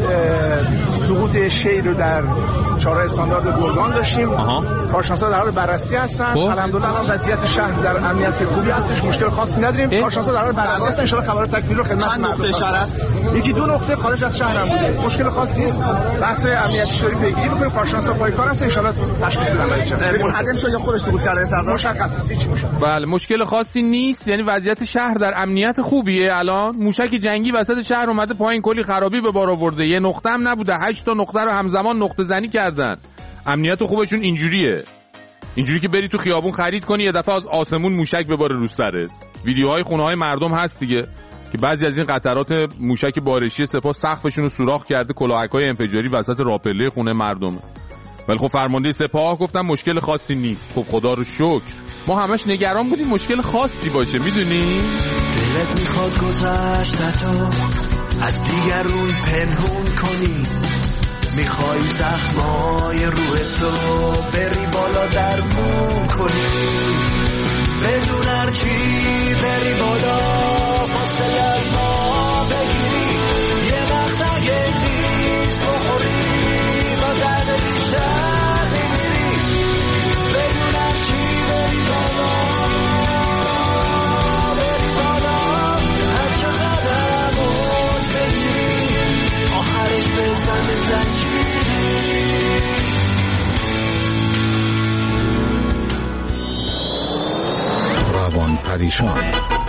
سقوط شی رو در چهار استاندارد گرگان داشتیم. کارشناسا در حال بررسی هستن. الحمدلله الان وضعیت شهر در امنیت خوبی هستش، مشکل خاصی نداریم. کارشناسا در حال بررسی هستن، ان شاءالله خبر تکمیل رو خدمت مردم شهر است. یکی دو نقطه خارج از شهر هم بوده، مشکل خاصی نیست. بحث امنیتی شوری پیگیری می‌کنیم، کارشناسا پای کار هستن، ان شاءالله تشخیص بدن برای چه. منهدم شده یا خودش سقوط کرده سردار مشخص است، هیچ مشکل. بله مشکل خاصی نیست، یعنی وضعیت شهر در امنیت خوبیه. الان موشک جنگی وسط شهر اومده پایین، کلی خرابی به بار آورده، یه نقطه هم نبوده، هشت تا نقطه رو همزمان نقطه زنی کردن. امنیت خوبشون اینجوریه، اینجوری که بری تو خیابون خرید کنی یه دفعه از آسمون موشک بباره رو سرت. ویدیوهای خونه‌های مردم هست دیگه که بعضی از این قطرات موشک بارشی سپاه سقفشون رو سوراخ کرده، کلاهک‌های انفجاری وسط راپله خونه مردم. ولی خب فرمانده سپاه گفتم مشکل خاصی نیست. خب خدا رو شکر. ما همش نگران بودیم مشکل خاصی باشه، میدونی؟ دلت میخواد گذشتتو از دیگرون پنهون کنی، میخوای زخمای روح تو بری بالا درمون کنی، بدون هرچی بری بالا فاصله از ما بگیری، یه وقت اگه نیست بخوری با درد بیشتر بگیری، بدون هرچی بری بالا بری بالا، هر چقدر موج بگیری آخرش بزن زنجیری. روان پریشان.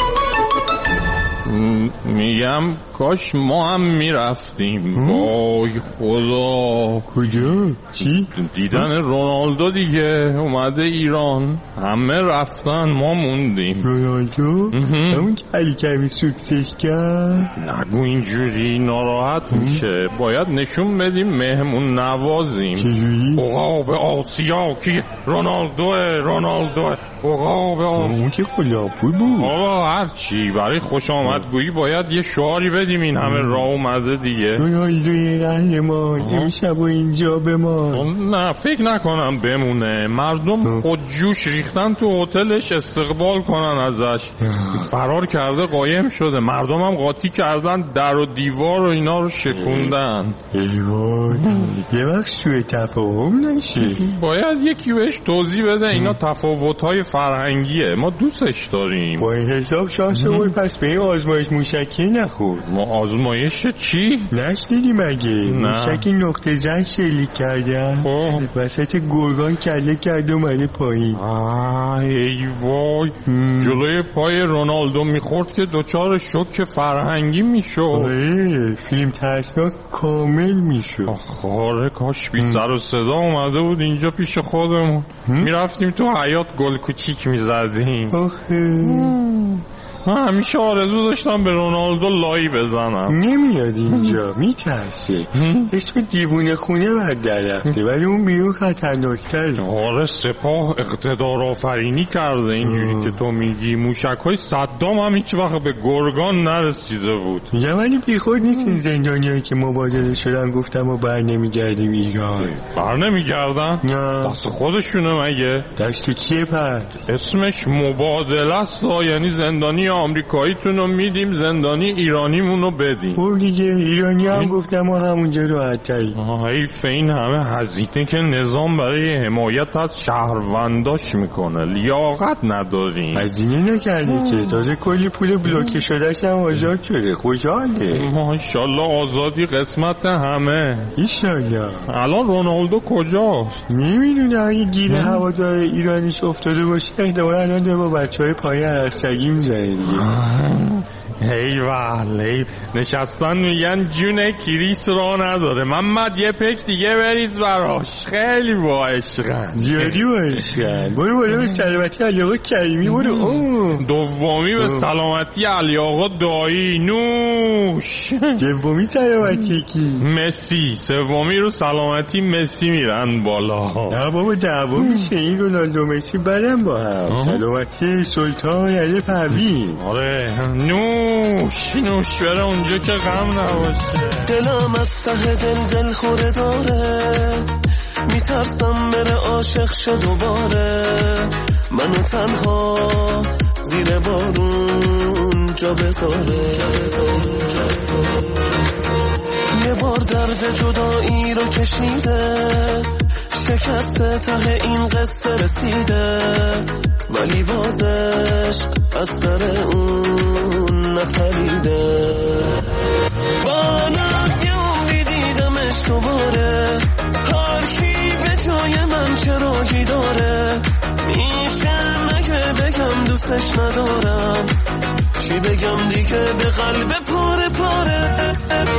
میگم کاش ما هم میرفتیم. وای خدا. کجا؟ چی؟ دیدن رونالدو دیگه اومده ایران، همه رفتن ما موندیم. رونالدو؟ همون که علی کمی سوکسش کرد؟ نگو اینجوری ناراحت میشه، باید نشون بدیم مهمون نوازیم. چجوری؟ عقاب آسیا کی رونالدو رونالدو عقاب آسیا. اون که خلاپوی بود. آقا هرچی برای خوش آمدگویی باید یه شعاری بدیم، این همه راه اومده دیگه. رونالدوی قهرمان امشب و اینجا بمان. نه فکر نکنم بمونه، مردم خود جوش ریختن تو هتلش استقبال کنن ازش. فرار کرده قایم شده، مردم هم قاطی کردن در و دیوار و اینا رو شکوندن. ایوان یه وقت سوء تفاهم نشه. باید یکی بهش توضیح بده اینا تفاوت‌های فرهنگیه، ما دوستش داریم. با این حساب شانس بود پس به این آزمایش پاش موشکی نخورد. ما آزمایش چی؟ نشنیدی مگه؟ موشکی نقطه زن شلیک کردن وسط گرگان کله کرد و منه پایین. ای وای جلوی پای رونالدو میخورد که دوچار شوک فرهنگی میشد. آره فیلم ترسناک کامل میشد. آره کاش بی سر و صدا اومده بود اینجا پیش خودمون، میرفتیم تو حیات گل کوچیک میزدیم. آخه من همیشه آرزو داشتم به رونالدو لایی بزنم. نمیاد اینجا میترسه. اسم دیوونه خونه باید در رفته ولی اون بیرون خطرناکتره. آره سپاه اقتدار آفرینی کرده اینجوری که تو میگی. موشک های صدام هم هیچ وقت به گرگان نرسیده بود. یا ولی بی خود نیست این زندانی هایی که مبادله شدن گفتم و بر نمیگردیم ایران. بر نمیگردن؟ نه دست خودشونه مگه؟ دست کیه پر؟ اسمش مبادله است، یعنی زندانی آمریکاییتون رو میدیم زندانی ایرانیمون رو بدیم. او دیگه ایرانی هم گفتم و همونجا راحت تری. حیف این همه هزینه که نظام برای حمایت از شهرونداش میکنه، لیاقت نداریم. هزینه نکرده که تازه کلی پول بلوکه شدهش هم آزاد شده. خوشحاله. ماشاءالله آزادی قسمت همه. ایشالله. الان رونالدو کجاست؟ نمیدونه اگه گیر هوادار ایرانیش افتاده باشه احتمالا الان داره با بچه های پایه عرستگی میزنه. هی ولی نشستن میگن جون کریس را نداره. محمد یه پک دیگه بریز براش، خیلی با عشقن، زیادی با عشقن. برو بالا به سلامتی علی آقا کریمی. برو دومی به سلامتی علی آقا دایی نوش. سومی سلامتی کی؟ مسی. سومی رو سلامتی مسی میرن بالا. نه بابا دعوا میشه این رونالدو مسی برن با هم. سلامتی سلطان علی پروین. آره نوش نوش بره اونجا که غم نباشه. دلم از ته دل دل خوره داره، میترسم بره عاشق شد دوباره. منو تنها زیر بارون جا بذاره. یه بار درد جدایی رو کشیده، شکسته ته این قصه رسیده، ولی بازش از سر اون نپریده. بانات یه عمری دیدمش دوباره، هر کی به جای من چه راهی داره. میشه مگه بگم دوستش ندارم، چی بگم دیگه به قلب پاره پاره.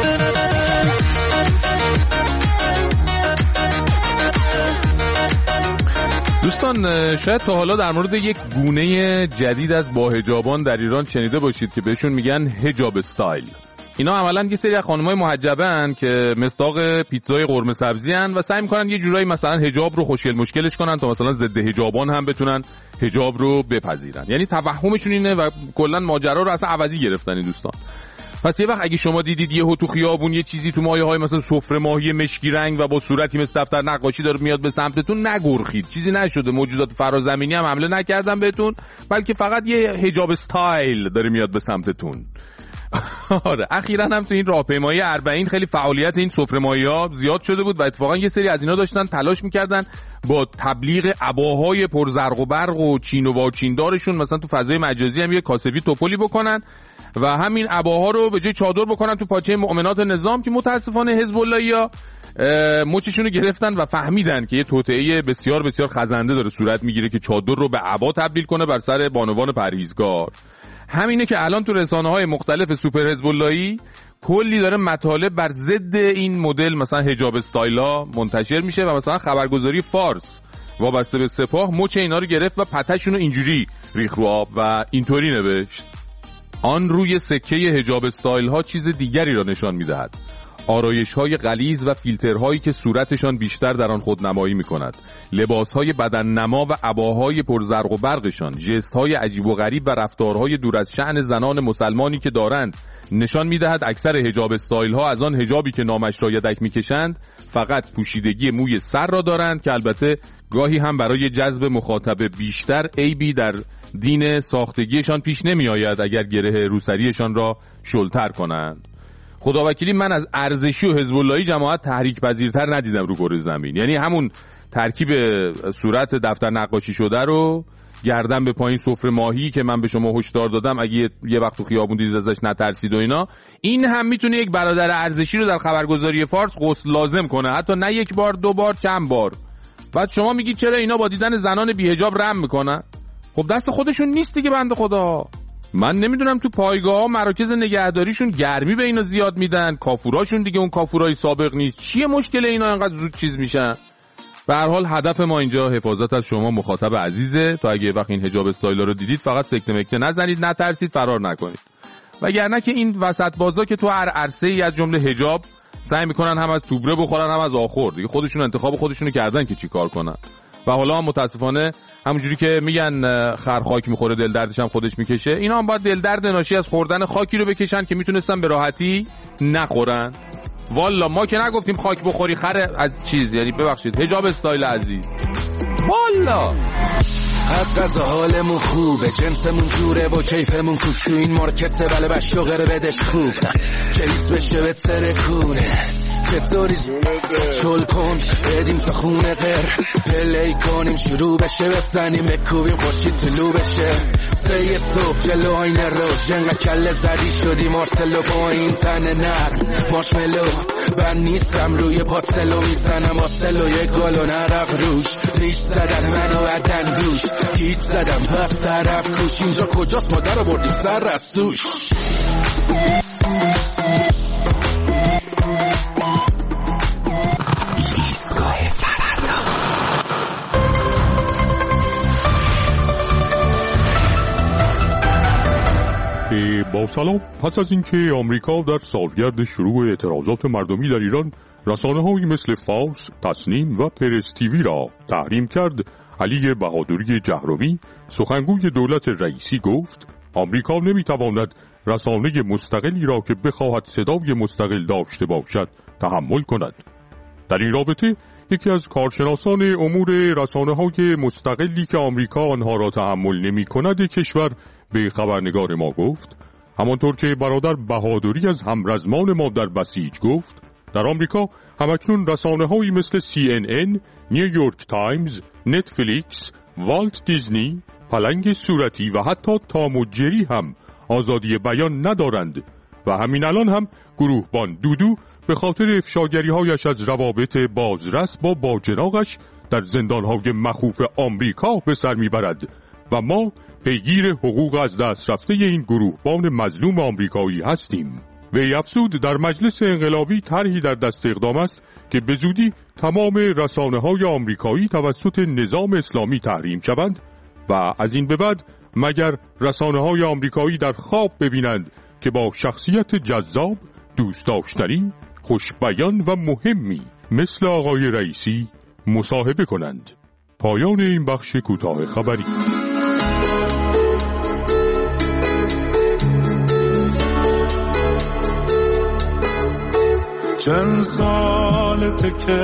دوستان شاید تا حالا در مورد یک گونه جدید از باحجابان در ایران شنیده باشید که بهشون میگن حجاب استایل. اینا عملاً یه سری از خانم‌های محجبه‌ان که مصداق پیتزای قرمه سبزی‌ان و سعی می‌کنن یه جورایی مثلا حجاب رو خوشگل مشکلش کنن تا مثلا ضد حجابان هم بتونن حجاب رو بپذیرن. یعنی توهمشون اینه و کلاً ماجرا رو اصلا عوضی گرفتن این دوستان. پس یه وقت اگه شما دیدید یهو تو خیابون یه چیزی تو مایه‌های مثلا سفره ماهی مشکی رنگ و با صورتی مثل دفتر نقاشی داره میاد به سمتتون، نگرخید. چیزی نشده، موجودات فرازمینی هم حمله نکردن بهتون، بلکه فقط یه حجاب استایل داره میاد به سمتتون. آره اخیراً هم تو این راهپیمایی اربعین خیلی فعالیت این سفره‌مایی‌ها زیاد شده بود و اتفاقا یه سری از اینا داشتن تلاش می‌کردن با تبلیغ عباهای پرزرق و برق و چین و واچیندارشون مثلا تو فضای مجازی هم یه کاسبی توپلی بکنن و همین عباها رو به جای چادر بکنن تو پاچه مؤمنات نظام که متاسفانه حزب اللهیا مچشون رو گرفتن و فهمیدن که یه توطئه بسیار بسیار خزنده داره صورت میگیره که چادر رو به عبا تبدیل کنه بر سر بانوان پرهیزگار. همینه که الان تو رسانه‌های مختلف سوپر حزب اللهی کلی داره مطالب بر ضد این مدل مثلا حجاب استایلا منتشر میشه و مثلا خبرگزاری فارس وابسته به سپاه مچ اینا رو گرفت و پتهشون رو اینجوری ریخ رو آب و اینطوری نوشت: آن روی سکه حجاب استایل ها چیز دیگری را نشان میدهد. آرایش های غلیظ و فیلترهایی که صورتشان بیشتر در آن خودنمایی میکند، لباس های بدن نما و عباهای پرزرق و برقشان، جست های عجیب و غریب و رفتارهای دور از شأن زنان مسلمانی که دارند نشان میدهد اکثر حجاب استایل ها از آن حجابی که نامش را یدک میکشند فقط پوشیدگی موی سر را دارند که البته گاهی هم برای جذب مخاطب بیشتر عیبی در دین ساختگیشان پیش نمی آید اگر گره روسریشان را شلتر کنند. خداوکیلی من از ارزشی و حزب اللهی جماعت تحریک پذیرتر ندیدم رو کره زمین. یعنی همون ترکیب صورت دفتر نقاشی شده رو گردن به پایین سفره ماهی که من به شما هشدار دادم اگه یه وقت تو خیابون دیدید ازش نترسید و اینا، این هم میتونه یک برادر ارزشی رو در خبرگزاری فارس غسل لازم کنه، حتی نه یک بار دو بار چند بار. بعد شما میگید چرا اینا با دیدن زنان بی‌حجاب رم میکنن؟ خب دست خودشون نیست دیگه بنده خدا. من نمیدونم تو پایگاه ها مراکز نگهداریشون گرمی به اینا زیاد میدن، کافوراشون دیگه اون کافورای سابق نیست. چیه مشکل اینا انقدر زود چیز میشن؟ به هر حال هدف ما اینجا حفاظت از شما مخاطب عزیزه. تا اگه وقت این حجاب استایلا رو دیدید فقط سکته مکته نزنید، نترسید، فرار نکنید. وگرنه که این وسط بازا که تو هر عرصه‌ای از جمله حجاب سعی میکنن هم از توبره بخورن هم از آخر، دیگه خودشون انتخاب خودشونو کردن که چی کار کنن. و حالا هم متاسفانه همونجوری که میگن خر خاک میخوره دل دردش هم خودش میکشه، اینا هم باید دل درد ناشی از خوردن خاکی رو بکشن که میتونستن به راحتی نخورن. والا ما که نگفتیم خاک بخوری خر از چیز، یعنی ببخشید حجاب استایل عزیز. والا از غذا حالمون خوبه، جنسمون جوره و کیفمون کوک، تو این مارکت بله بشوغره بدش خوب، چلیس بشه بهت سر خونه چطوری چل کن بدیم تا خونه غیر پلی کنیم شروع بشه بزنیم بکوبیم خورشید طلوع بشه سه صبح جلو آینه روش انقدر کله زدی شدی مارسلو با این تن نرم مارشملو من نیستم روی پاتسلو میزنم آتسلو یک گل و نرق روش ریش زدن منو بدن دوش هیچ زدم پس طرف کوش اینجا کجاست مادر رو بردیم سر رستوش ایستگاه فردا. با سلام. پس از اینکه آمریکا در سالگرد شروع اعتراضات مردمی در ایران رسانه‌هایی مثل فارس، تسنیم و پرس تیوی را تحریم کرد، علی بهادری جهروی سخنگوی دولت رئیسی گفت آمریکا نمیتواند رسانه مستقلی را که بخواهد صدای مستقل داشته باشد تحمل کند. در این رابطه یکی از کارشناسان امور رسانه‌های مستقلی که آمریکا آنها را تحمل نمی‌کند کشور به خبرنگار ما گفت همانطور که برادر بهادری از همرزمان ما در بسیج گفت در آمریکا همکنون رسانه‌هایی مثل سی ان ان، نیویورک تایمز، نتفلیکس، والت دیزنی، پلنگ صورتی و حتی تام و جری هم آزادی بیان ندارند و همین الان هم گروهبان دودو به خاطر افشاگری‌هایش از روابط بازرس با باجناقش در زندان‌های مخوف آمریکا به سر می‌برد و ما پیگیر حقوق از دست رفته این گروهبان مظلوم آمریکایی هستیم. وی افزود در مجلس انقلابی طرحی در دست اقدام است که به زودی تمام رسانه‌های آمریکایی توسط نظام اسلامی تحریم شوند و از این به بعد مگر رسانه‌های آمریکایی در خواب ببینند که با شخصیت جذاب، دوست داشتنی، خوشبیان و مهمی مثل آقای رئیسی مصاحبه کنند. پایان این بخش کوتاه خبری. چند سالته که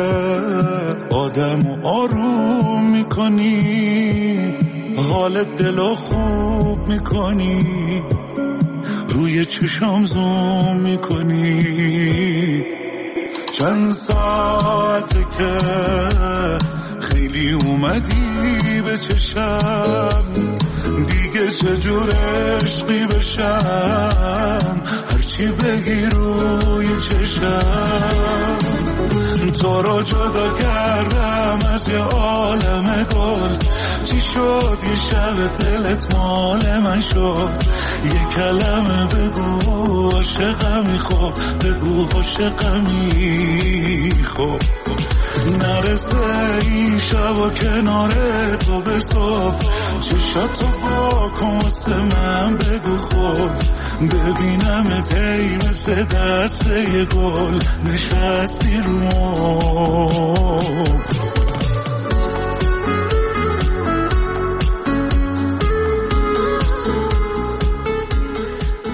آدم آروم میکنی، حال دلو خوب میکنی، روی چشام زوم میکنی. چند ساعته که خیلی اومدی به چشم، دیگه چجور عشقی بشم، هرچی بگی روی چشم. تو رو جدا کردم از یه عالم گل، چی شد یه شب دلت مال من شد، یه کلمه بگو عاشقمی، خب بگو عاشقمی، خب نرسه این شب و کنار تو به صبح، چشاتو با کن واسه من بگو، خب ببینم تی مثل دسته یه گل نشستی رو مب. خانم آقای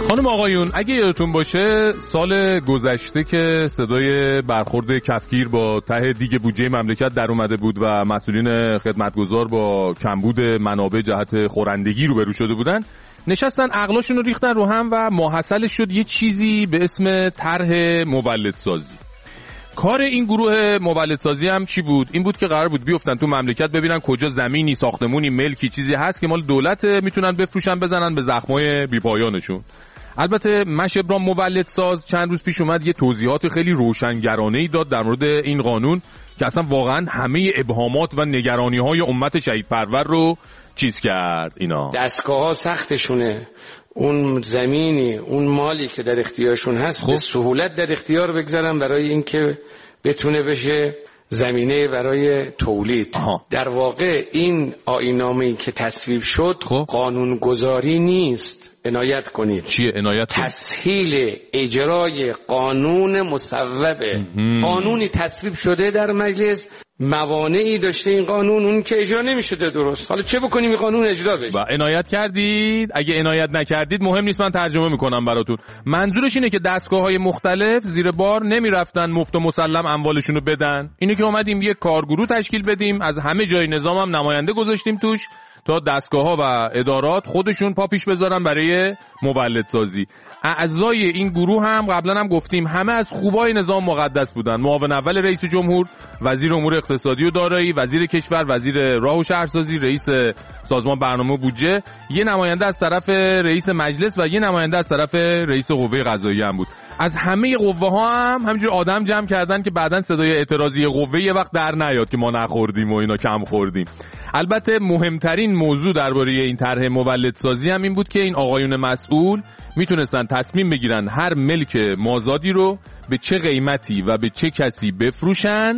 آقایون، اگه یادتون باشه سال گذشته که صدای برخورد کفگیر با ته دیگ بودجه مملکت در اومده بود و مسئولین خدمتگزار با کمبود منابع جهت خورندگی روبرو شده بودن، نشستن عقلاشون رو ریختن رو هم و ماحصلش شد یه چیزی به اسم طرح مولدسازی. کار این گروه مولدسازی هم چی بود؟ این بود که قرار بود بیفتن تو مملکت ببینن کجا زمینی، ساختمونی، ملکی چیزی هست که مال دولت میتونن بفروشن بزنن به زخمای بی‌پایانشون. البته مش ابراهیم مولدساز چند روز پیش اومد یه توضیحات خیلی روشنگرانه‌ای داد در مورد این قانون که اصلا واقعا همه ابهامات و نگرانی‌های امت شهید پرور رو چیز کرد. اینا دستگاه‌ها سختشونه، اون زمینی، اون مالی که در اختیارشون هست خب. به سهولت در اختیار بگذارن برای اینکه بتونه بشه زمینه برای تولید. آها. در واقع این آیین‌نامه‌ای که تصویب شد خب. قانونگذاری نیست. عنایت کنید. چیه عنایت؟ تسهیل اجرای قانون مصوبه. قانونی تصویب شده در مجلس، موانعی داشته این قانون، اون که اجرا نمی‌شده درست. حالا چه بکنیم این قانون اجرا بشه؟ و عنایت کردید؟ اگه عنایت نکردید مهم نیست، من ترجمه میکنم براتون. منظورش اینه که دستگاه‌های مختلف زیر بار نمیرفتن مفت و مسلم اموالشون رو بدن. اینه که اومدیم یک کارگروه تشکیل بدیم، از همه جای نظام هم نماینده گذاشتیم توش تا دستگاه‌ها و ادارات خودشون پا پیش بذارن برای مولدسازی. اعضای این گروه هم قبلا هم گفتیم همه از خوبای نظام مقدس بودن. معاون اول رئیس جمهور، وزیر امور اقتصادی و دارایی، وزیر کشور، وزیر راه و شهرسازی، رئیس سازمان برنامه و بودجه، یه نماینده از طرف رئیس مجلس و یه نماینده از طرف رئیس قوه قضاییه هم بود. از همه قوه‌ها هم همینجور آدم جمع کردن که بعداً صدای اعتراضی قوه یه وقت در نیاد که ما نخوردیم و اینا کم خوردیم. البته مهمترین موضوع درباره این طرح مولدسازی هم این بود که این آقایون مسئول میتونستن تصمیم بگیرن هر ملک مازادی رو به چه قیمتی و به چه کسی بفروشن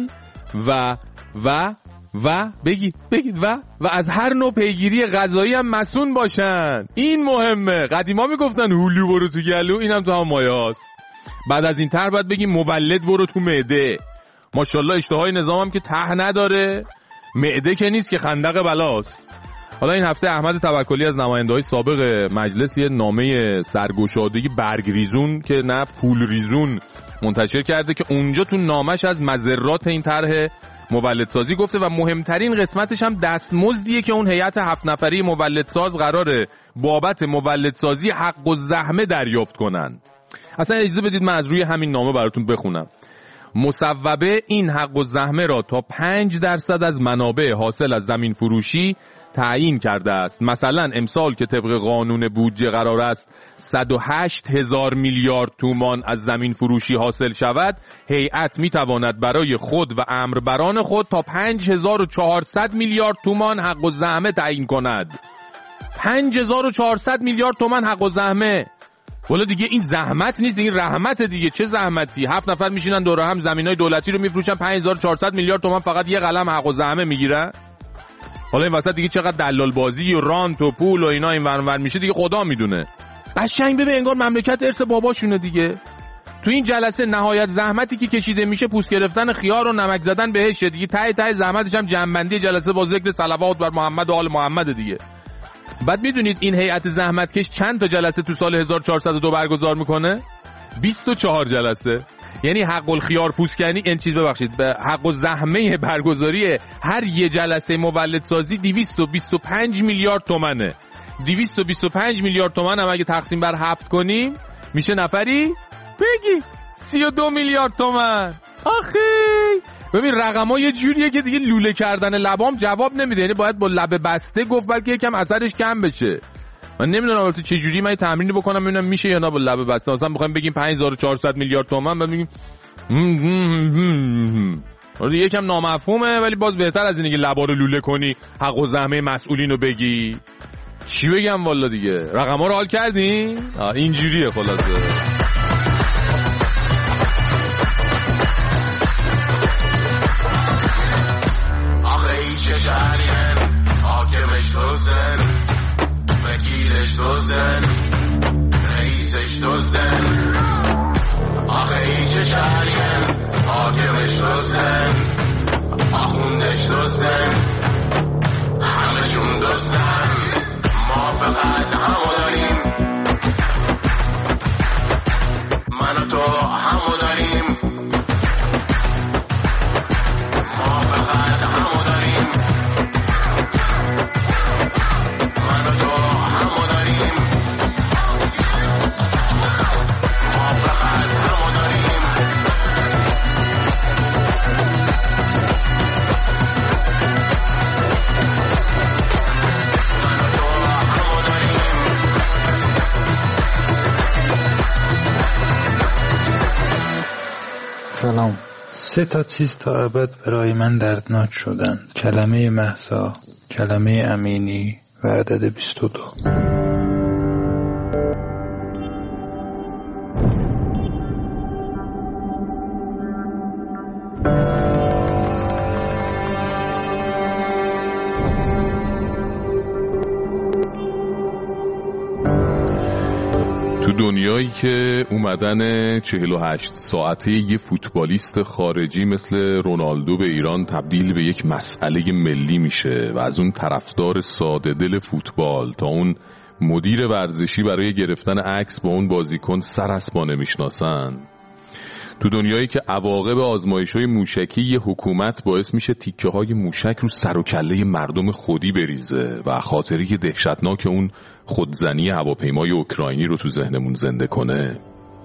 و و و بگید بگید و و از هر نوع پیگیری قضایی هم مسئول باشن. این مهمه. قدیما میگفتن هولی برو تو گلو، اینم تو هم مایاست. بعد از این طرح باید بگیم مولد برو تو معده. ماشاءالله اشتهای نظام هم که ته نداره، معده که نیست که خندق بلاست. حالا این هفته احمد توکلی از نماینده‌های سابق مجلس یه نامه سرگشادگی برگ ریزون که نه پول ریزون منتشر کرده که اونجا تو نامش از مضرات این طرح مولدسازی گفته و مهمترین قسمتش هم دستمزدیه که اون هیئت هفت نفری مولدساز قراره بابت مولدسازی حق و زحمه دریافت کنن. اصلا اجازه بدید من از روی همین نامه براتون بخونم. مصوبه این حق و زحمه را تا پنج درصد از منابع حاصل از زمین فروشی تعیین کرده است. مثلا امسال که طبق قانون بودجه قرار است صد و هشت هزار میلیارد تومان از زمین فروشی حاصل شود، هیئت می تواند برای خود و امربران خود تا پنج هزار و چهارصد میلیارد تومان حق و زحمه تعیین کند. پنج هزار و چهارصد میلیارد تومان حق و زحمه. والا دیگه این زحمت نیست، این رحمت دیگه. چه زحمتی؟ هفت نفر میشینن دور هم زمینای دولتی رو میفروشن، پنج هزار و چهارصد میلیارد تومان فقط یه قلم حق و زحمه میگیرن. حالا این وسط دیگه چقدر دلال بازی و رانت و پول و اینا این ور ور میشه دیگه خدا میدونه. قشنگ ببین انگار مملکت ارث باباشونه دیگه. تو این جلسه نهایت زحمتی که کشیده میشه پوست گرفتن خیار و نمک زدن بهش دیگه. ته ته زحمتش هم جنبندی جلسه با ذکر صلوات بر محمد و آل محمد دیگه. بعد میدونید این هیئت زحمتکش چند تا جلسه تو سال هزار و چهارصد و دو برگزار میکنه؟ بیست و چهار جلسه. یعنی حق الخیار پوسکنی این چیز ببخشید به حق و زحمه برگزاری هر یه جلسه مولدسازی دویست و بیست و پنج میلیارد تومنه. دویست و بیست و پنج میلیارد تومن هم اگه تقسیم بر هفت کنیم میشه نفری بگی سی و دو میلیارد تومن. آخی ببین رقم‌ها یه جوریه که دیگه لوله کردن لبام جواب نمیده. یعنی باید با لب بسته گفت بلکه یکم اثرش کم بشه. من نمیدونم البته چه جوری من تمرین بکنم ببینم میشه یا نه با لب بسته. مثلا می‌خوایم بگیم پنج هزار و چهارصد میلیارد تومان بعد میگیم آره یکم نامفهومه ولی باز بهتر از اینه که لبا رو لوله کنی حق و زحمه مسئولین رو بگی. چی بگم والا دیگه رقم‌ها رو حال کردین؟ آ اینجوریه خلاصه. حاکمش دوزن وکیلش دوزن رئیسش دوزن آخه ای چه شهرین حاکمش دوزن آخوندش دوزن همشون دوزن ما فقط همو داریم سه تا چیز تا ابد برای من دردناک شدن: کلمه مهسا، کلمه امینی و عدد بیست و دو. دنیایی که اومدن چهل و هشت ساعته یه فوتبالیست خارجی مثل رونالدو به ایران تبدیل به یک مسئله ملی میشه و از اون طرفدار ساده دل فوتبال تا اون مدیر ورزشی برای گرفتن عکس با اون بازیکن سر اسبا نمیشناسن. تو دنیایی که عواقب آزمایش‌های موشکی یه حکومت باعث میشه تیکه های موشک رو سر و کله مردم خودی بریزه و خاطری که دهشتناک اون خودزنی هواپیمای اوکراینی رو تو ذهنمون زنده کنه.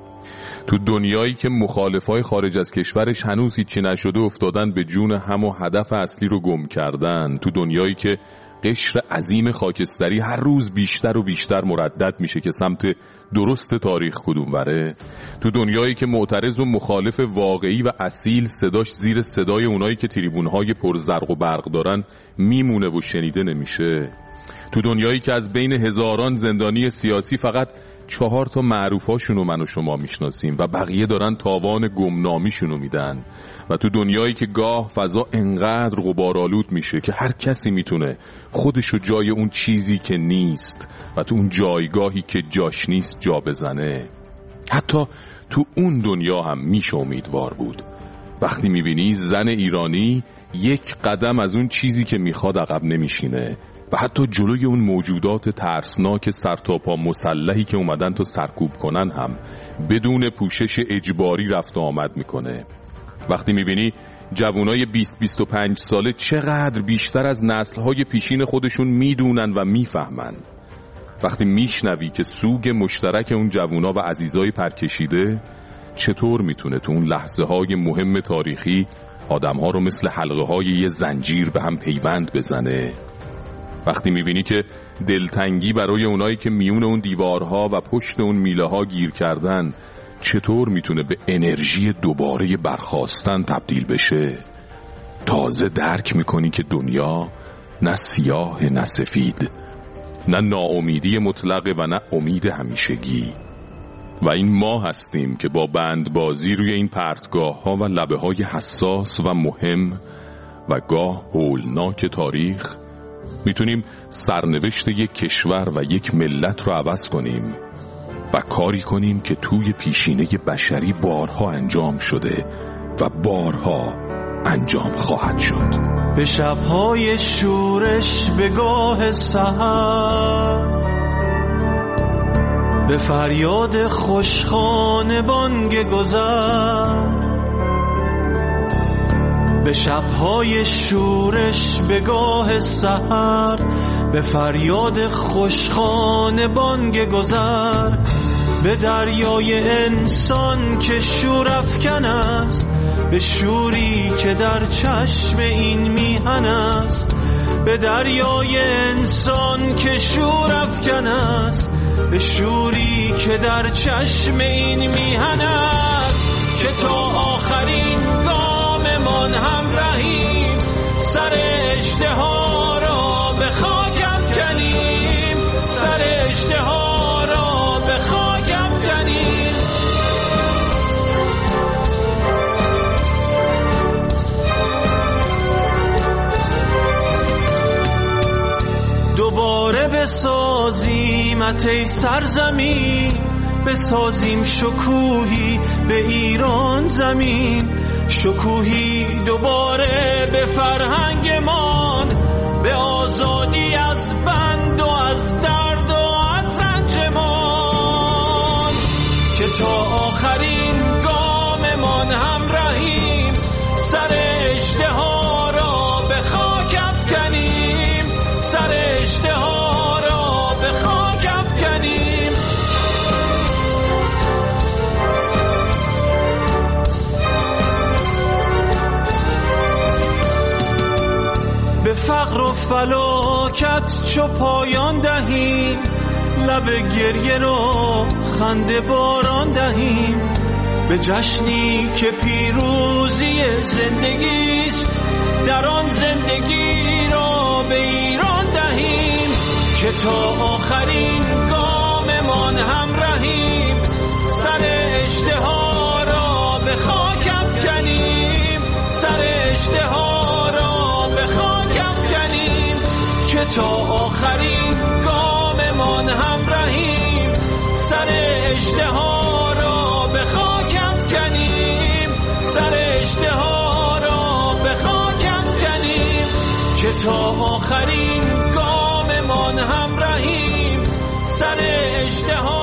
تو دنیایی که مخالفای خارج از کشورش هنوز هیچی نشده افتادن به جون هم و هدف اصلی رو گم کردن. تو دنیایی که قشر عظیم خاکستری هر روز بیشتر و بیشتر مردد میشه که سمت درست تاریخ کدوم وره. تو دنیایی که معترض و مخالف واقعی و اصیل صداش زیر صدای اونایی که تریبونهای پر زرق و برق دارن میمونه و شنیده نمیشه. تو دنیایی که از بین هزاران زندانی سیاسی فقط چهار تا معروفاشونو من و شما میشناسیم و بقیه دارن تاوان گمنامیشونو میدن. و تو دنیایی که گاه فضا انقدر غبارآلود میشه که هر کسی میتونه خودشو جای اون چیزی که نیست و تو اون جایگاهی که جاش نیست جا بزنه. حتی تو اون دنیا هم میشه امیدوار بود وقتی میبینی زن ایرانی یک قدم از اون چیزی که میخواد عقب نمیشینه و حتی جلوی اون موجودات ترسناک سرتاپا مسلحی که اومدن تا سرکوب کنن هم بدون پوشش اجباری رفت و آمد میکنه. وقتی میبینی جوانای بیست بیست و پنج ساله چقدر بیشتر از نسلهای پیشین خودشون میدونن و میفهمن. وقتی میشنوی که سوگ مشترک اون جوانا و عزیزای پرکشیده چطور میتونه تو اون لحظه های مهم تاریخی آدمها رو مثل حلقه های یه زنجیر به هم پیوند بزنه. وقتی میبینی که دلتنگی برای اونایی که میون اون دیوارها و پشت اون میله ها گیر کردن چطور میتونه به انرژی دوباره برخاستن تبدیل بشه. تازه درک میکنی که دنیا نه سیاه نه سفید، نه ناامیدی مطلقه و نه امید همیشگی. و این ما هستیم که با بندبازی روی این پرتگاه ها و لبه های حساس و مهم و گاه هولناک تاریخ میتونیم سرنوشت یک کشور و یک ملت رو عوض کنیم و کاری کنیم که توی پیشینه بشری بارها انجام شده و بارها انجام خواهد شد. به شبهای شورش به گاه سحر، به فریاد خوشخانه بانگ گذر، به شبهای شورش به گاه سحر، به فریاد خوشخانه بانگ گذر، به دریای انسان که شور افکن است، به شوری که در چشم این میهن است، به دریای انسان که شور افکن است، به شوری که در چشم این میهن است، که تا آخرین گاممان هم رهیم، سر اژدها را به خاک افکنیم، سر اژدها را به خاک افکنیم. دوباره بسازیمت ای سرزمین، بسازیم شکوهی به ایران زمین، شکوهی دوباره به فرهنگمان، به آزادی از بند و از درد و از رنجمان، که تا آخرین گاممان هم رهیم، سر اژدها را به خاک افکنیم، سر اژدها را به خاک افکنیم. به فقر و فلاکت چو پایان دهیم، لب گریه رو خنده باران دهیم، به جشنی که پیروزی زندگیست، در آن زندگی را به ایران دهیم که تا آخرین گاممان همراهیم، سر اژدها را به خاک افکنیم، سر اژدها را به خاک افکنیم که تا آخرین گاممان همراهیم، سر اژدها را به خاک افکنیم، سر اژدها را به خاک افکنیم که تا آخرین گاممان همراهیم، سر اژدها